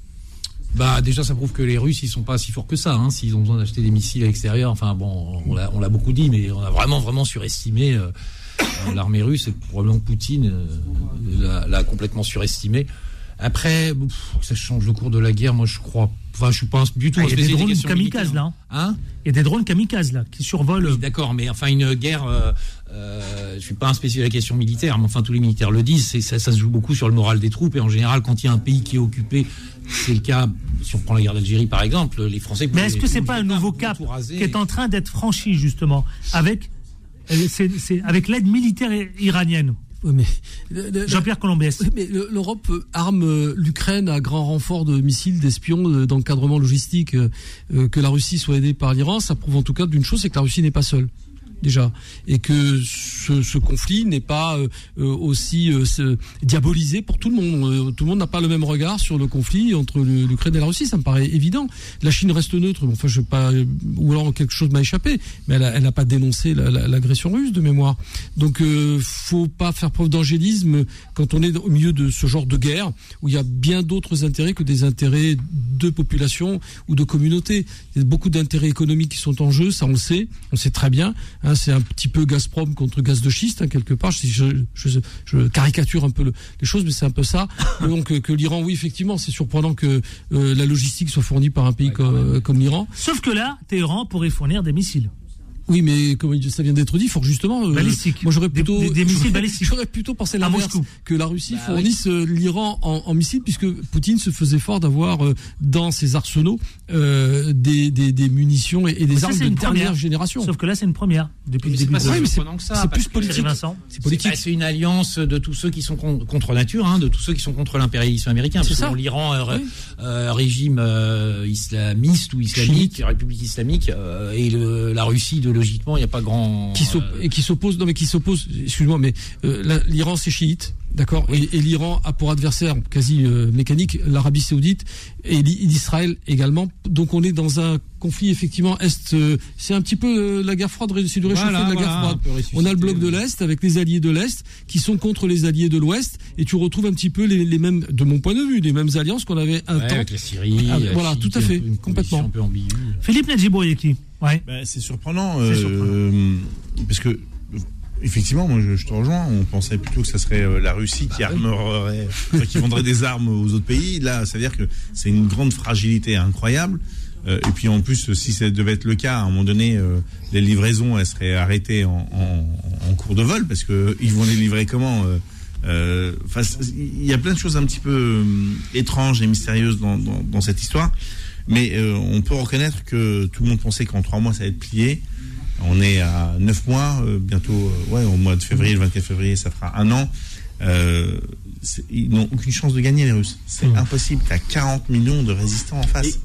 Speaker 13: Bah déjà, ça prouve que les Russes, ils sont pas si forts que ça. Hein, s'ils ont besoin d'acheter des missiles à l'extérieur, enfin bon, on l'a, on l'a beaucoup dit, mais on a vraiment, vraiment surestimé euh, l'armée russe. Et probablement Poutine euh, l'a, l'a complètement surestimé. Après, pff, ça change le cours de la guerre. Moi, je crois. Enfin, je suis pas du tout.
Speaker 2: Ah, il y a des drones kamikazes là.
Speaker 13: Hein
Speaker 2: Il y a des drones kamikazes là qui survolent.
Speaker 13: Oui, d'accord, mais enfin une guerre. Euh, euh, je suis pas un spécialiste de la question militaire, mais enfin tous les militaires le disent. C'est, ça, ça se joue beaucoup sur le moral des troupes et en général, quand il y a un pays qui est occupé, c'est le cas. Si on prend la guerre d'Algérie par exemple, les Français.
Speaker 2: Mais est-ce que c'est pas un nouveau cap qui est en train d'être franchi justement avec c'est, c'est avec l'aide militaire iranienne?
Speaker 12: Oui, mais le, le,
Speaker 2: Jean-Pierre Colombès.
Speaker 12: Oui, mais le, l'Europe arme l'Ukraine à grand renfort de missiles, d'espions, d'encadrement logistique. Euh, que la Russie soit aidée par l'Iran, ça prouve en tout cas d'une chose, c'est que la Russie n'est pas seule. Déjà, et que ce, ce conflit n'est pas euh, aussi euh, diabolisé pour tout le monde. Euh, tout le monde n'a pas le même regard sur le conflit entre le, l'Ukraine et la Russie, ça me paraît évident. La Chine reste neutre, enfin je sais pas, ou alors quelque chose m'a échappé, mais elle, a, elle n'a pas dénoncé la, la, l'agression russe de mémoire. Donc euh, faut pas faire preuve d'angélisme quand on est au milieu de ce genre de guerre où il y a bien d'autres intérêts que des intérêts de population ou de communauté. Il y a beaucoup d'intérêts économiques qui sont en jeu, ça on le sait, on le sait très bien. Hein, c'est un petit peu Gazprom contre gaz de schiste, hein, quelque part. Je, je, je, je caricature un peu le, les choses, mais c'est un peu ça. Donc euh, que l'Iran, oui, effectivement, c'est surprenant que euh, la logistique soit fournie par un pays ouais, comme, euh, comme l'Iran.
Speaker 2: Sauf que là, Téhéran pourrait fournir des missiles.
Speaker 12: Oui, mais comme ça vient d'être dit, fort justement. Euh,
Speaker 2: balistiques.
Speaker 12: Moi, j'aurais plutôt
Speaker 2: des, des missiles balistiques.
Speaker 12: J'aurais plutôt pensé l'inverse, que la Russie bah, fournisse oui. l'Iran en, en missiles, puisque Poutine se faisait fort d'avoir euh, dans ses arsenaux euh, des, des, des munitions et, et des ça, armes de dernière première. génération.
Speaker 2: Sauf que là, c'est une première depuis
Speaker 13: mais
Speaker 2: le début.
Speaker 13: C'est, pas
Speaker 2: oui,
Speaker 13: mais
Speaker 12: c'est,
Speaker 13: que ça,
Speaker 12: c'est plus politique.
Speaker 2: C'est
Speaker 12: politique.
Speaker 13: C'est, bah, c'est une alliance de tous ceux qui sont con, contre nature, hein, de tous ceux qui sont contre l'impérialisme américain.
Speaker 12: C'est
Speaker 13: parce
Speaker 12: ça.
Speaker 13: que l'Iran, euh, oui. euh, régime euh, islamiste ou islamique, Chimique. République islamique, euh, et le, la Russie, idéologiquement, il n'y a pas grand
Speaker 12: qui et qui s'oppose non mais qui s'oppose excuse-moi mais euh, la, l'Iran c'est chiite, d'accord, oui. et, et l'Iran a pour adversaire quasi euh, mécanique l'Arabie Saoudite et l'Israël également. Donc on est dans un conflit effectivement est euh, c'est un petit peu euh, la guerre froide, c'est du réchauffé
Speaker 13: voilà,
Speaker 12: de la
Speaker 13: voilà,
Speaker 12: guerre froide. On a le bloc de l'Est avec les alliés de l'Est qui sont contre les alliés de l'Ouest et tu retrouves un petit peu les, les mêmes, de mon point de vue, les mêmes alliances qu'on avait un
Speaker 13: ouais,
Speaker 12: temps
Speaker 13: avec la Syrie,
Speaker 12: ah,
Speaker 13: la
Speaker 12: voilà,
Speaker 13: Chine,
Speaker 12: tout à fait,
Speaker 13: une
Speaker 12: complètement.
Speaker 13: Un peu ambiguë.
Speaker 2: Philippe Nedjiboyeki. Ouais.
Speaker 11: Ben, c'est surprenant,
Speaker 2: c'est
Speaker 11: euh,
Speaker 2: surprenant.
Speaker 11: Parce que effectivement, moi je, je te rejoins. On pensait plutôt que ça serait euh, la Russie qui armerait, enfin, qui vendrait des armes aux autres pays. Là, ça veut dire que c'est une grande fragilité incroyable. Euh, et puis en plus, si ça devait être le cas, à un moment donné, euh, les livraisons elles seraient arrêtées en, en, en cours de vol parce que ils vont les livrer comment euh, euh, il y a plein de choses un petit peu euh, étranges et mystérieuses dans, dans, dans cette histoire. Mais euh, on peut reconnaître que tout le monde pensait qu'en trois mois ça allait être plié. On est à neuf mois, euh, bientôt, euh, ouais, au mois de février, le vingt-quatre février, ça fera un an. Euh, ils n'ont aucune chance de gagner, les Russes. C'est mmh. impossible. T'as quarante millions de résistants en face. Et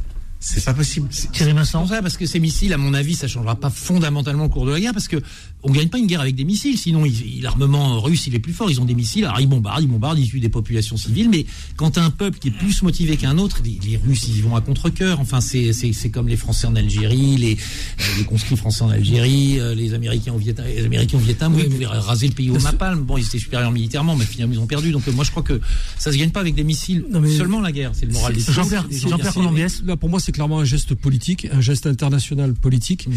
Speaker 11: C'est pas possible.
Speaker 2: Thierry Vincent.
Speaker 13: C'est ça, parce que ces missiles, à mon avis, ça changera pas fondamentalement le cours de la guerre, parce que on gagne pas une guerre avec des missiles. Sinon, il, l'armement russe, il est plus fort. Ils ont des missiles, alors ils bombardent, ils bombardent, ils tuent des populations civiles. Mais quand t'as un peuple qui est plus motivé qu'un autre, les, les Russes, ils vont à contre-cœur. Enfin, c'est, c'est, c'est comme les Français en Algérie, les, les conscrits français en Algérie, les Américains au Vietnam, les Américains au Vietnam, oui, ils pouvaient raser le pays au napalm. Bon, ils étaient supérieurs militairement, mais finalement, ils ont perdu. Donc, moi, je crois que ça se gagne pas avec des missiles. Non, mais seulement la guerre. C'est le moral des
Speaker 2: Jean-Pierre, Jean-Pierre Colombiès.
Speaker 12: Là, pour moi, c'est clairement un geste politique, un geste international politique. Mmh.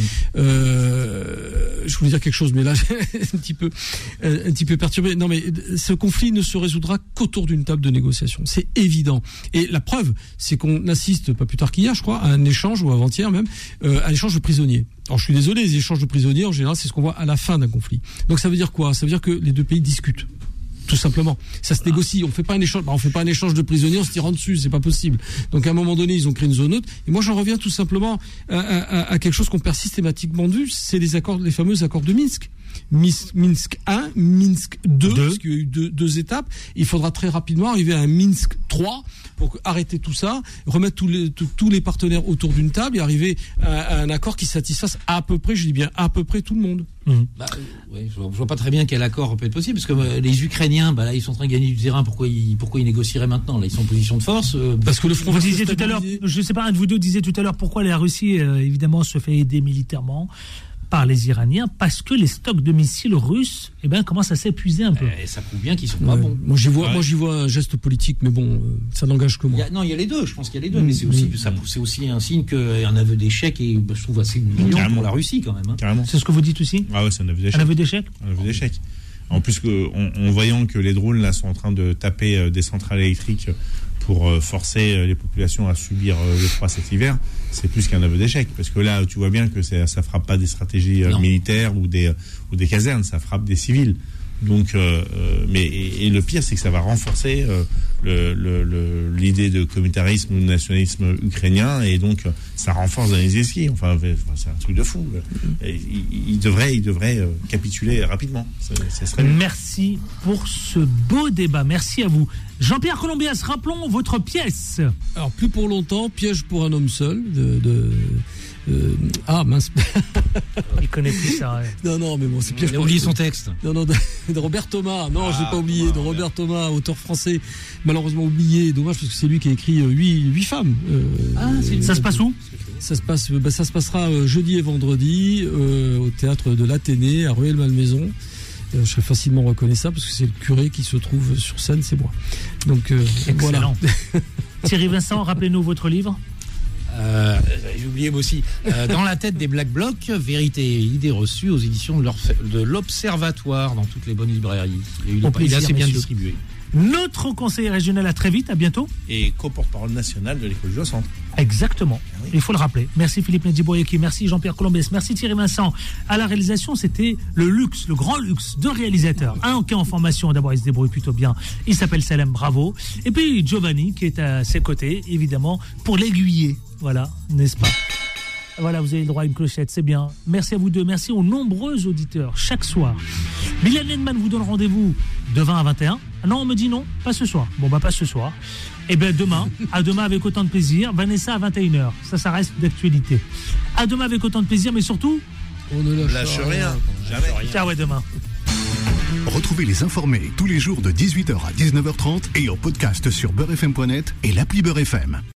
Speaker 12: Euh, je voulais dire quelque chose, mais là, un petit peu, un petit peu perturbé. Non, mais ce conflit ne se résoudra qu'autour d'une table de négociation. C'est évident. Et la preuve, c'est qu'on assiste, pas plus tard qu'hier, je crois, à un échange, ou avant-hier même, euh, à un échange de prisonniers. Alors, je suis désolé, les échanges de prisonniers, en général, c'est ce qu'on voit à la fin d'un conflit. Donc, ça veut dire quoi? Ça veut dire que les deux pays discutent. Tout simplement. Ça se négocie. On fait pas un échange, bah on fait pas un échange de prisonniers en se tirant dessus. C'est pas possible. Donc, à un moment donné, ils ont créé une zone neutre. Et moi, j'en reviens tout simplement à, à, à quelque chose qu'on perd systématiquement de vue. C'est les accords, les fameux accords de Minsk. Minsk un, Minsk deux, deux. Parce qu'il y a eu deux, deux étapes. Il faudra très rapidement arriver à un Minsk trois pour arrêter tout ça, remettre tous les, tous les partenaires autour d'une table et arriver à, à un accord qui satisfasse à peu près, je dis bien à peu près tout le monde.
Speaker 13: Mmh. Bah, ouais, je, vois, je vois pas très bien quel accord peut être possible, parce que euh, les Ukrainiens, bah là, ils sont en train de gagner du terrain. Pourquoi ils, pourquoi ils négocieraient maintenant? Là, ils sont en position de force. Euh,
Speaker 12: parce que le front.
Speaker 2: Vous disiez tout à l'heure, je sais pas, un de vous deux disait tout à l'heure pourquoi la Russie, euh, évidemment, se fait aider militairement par les Iraniens, parce que les stocks de missiles russes, eh ben, commencent à s'épuiser un peu.
Speaker 13: Et ça prouve bien qu'ils sont pas ouais. bons.
Speaker 12: Moi, j'y vois, ouais. moi, j'y vois un geste politique, mais bon, euh, ça n'engage que moi.
Speaker 13: Il y a, non, il y a les deux. Je pense qu'il y a les deux, mmh, mais c'est aussi, mmh. ça, c'est aussi un signe qu'un aveu d'échec est, bah, je trouve, assez humiliant pour la Russie quand même. Hein.
Speaker 11: Carrément.
Speaker 2: C'est ce que vous dites aussi.
Speaker 11: Ah ouais, c'est un aveu d'échec.
Speaker 2: Un aveu d'échec.
Speaker 11: Un aveu d'échec. En plus, que, en, en voyant que les drones là sont en train de taper euh, des centrales électriques pour euh, forcer euh, les populations à subir euh, le froid cet hiver, c'est plus qu'un aveu d'échec, parce que là, tu vois bien que ça, ça frappe pas des stratégies euh, militaires ou des ou des casernes, ça frappe des civils. Donc, euh, mais et, et le pire, c'est que ça va renforcer euh, le, le, le, l'idée de communautarisme ou de nationalisme ukrainien, et donc ça renforce dans les esquis. Enfin, c'est un truc de fou. Et, il, il devrait, il devrait capituler rapidement. Ça, ça serait
Speaker 2: Merci pour ce beau débat. Merci à vous. Jean-Pierre Colombiès, rappelons votre pièce.
Speaker 12: Alors, plus pour longtemps, piège pour un homme seul de... de... Euh, ah mince.
Speaker 2: Il connaît plus ça. Ouais.
Speaker 12: Non non mais bon c'est pire.
Speaker 13: Il a oublié son texte.
Speaker 12: Non non de, de Robert Thomas. Non ah, je l'ai pas oublié. Thomas, de Robert ouais. Thomas, auteur français, malheureusement oublié. Dommage parce que c'est lui qui a écrit huit huit femmes. Euh,
Speaker 2: ah, c'est, ça se passe où?
Speaker 12: Ça se passe. Bah, ça se passera euh, jeudi et vendredi euh, au théâtre de l'Athénée à Rueil-Malmaison. Euh, je serais facilement reconnaissable parce que c'est le curé qui se trouve sur scène, c'est moi. Donc euh,
Speaker 2: excellent.
Speaker 12: Voilà.
Speaker 2: Thierry Vincent, rappelez-nous votre livre.
Speaker 13: Euh, j'ai oublié moi aussi. Euh, dans la tête des Black Blocs, vérité et idées reçues aux éditions de l'Observatoire dans toutes les bonnes librairies. Il est, il est assez bien distribué.
Speaker 2: Notre conseiller régional, à très vite, à bientôt.
Speaker 11: Et co-porte-parole national de l'école du Haut-Centre.
Speaker 2: Exactement, ah oui. Il faut le rappeler. Merci Philippe Nedjiboyeki, merci Jean-Pierre Colombiès, merci Thierry Vincent. À la réalisation, c'était le luxe, le grand luxe de réalisateur. Un qui est en formation, d'abord il se débrouille plutôt bien, il s'appelle Salem, bravo. Et puis Giovanni qui est à ses côtés, évidemment, pour l'aiguiller. Voilà, n'est-ce pas? Voilà, vous avez le droit à une clochette, c'est bien. Merci à vous deux, merci aux nombreux auditeurs, chaque soir. Mylène Nedman vous donne rendez-vous de vingt à vingt et un. Ah non, on me dit non, pas ce soir. Bon, bah pas ce soir. Et bien demain, à demain avec autant de plaisir. Vanessa à vingt et une heures, ça, ça reste d'actualité. À demain avec autant de plaisir, mais surtout...
Speaker 12: On ne lâche,
Speaker 11: lâche rien,
Speaker 12: rien.
Speaker 11: jamais.
Speaker 2: Ciao, ouais, demain.
Speaker 1: Retrouvez les informés tous les jours de dix-huit heures à dix-neuf heures trente et en podcast sur beurre f m point net et l'appli Beurre F M.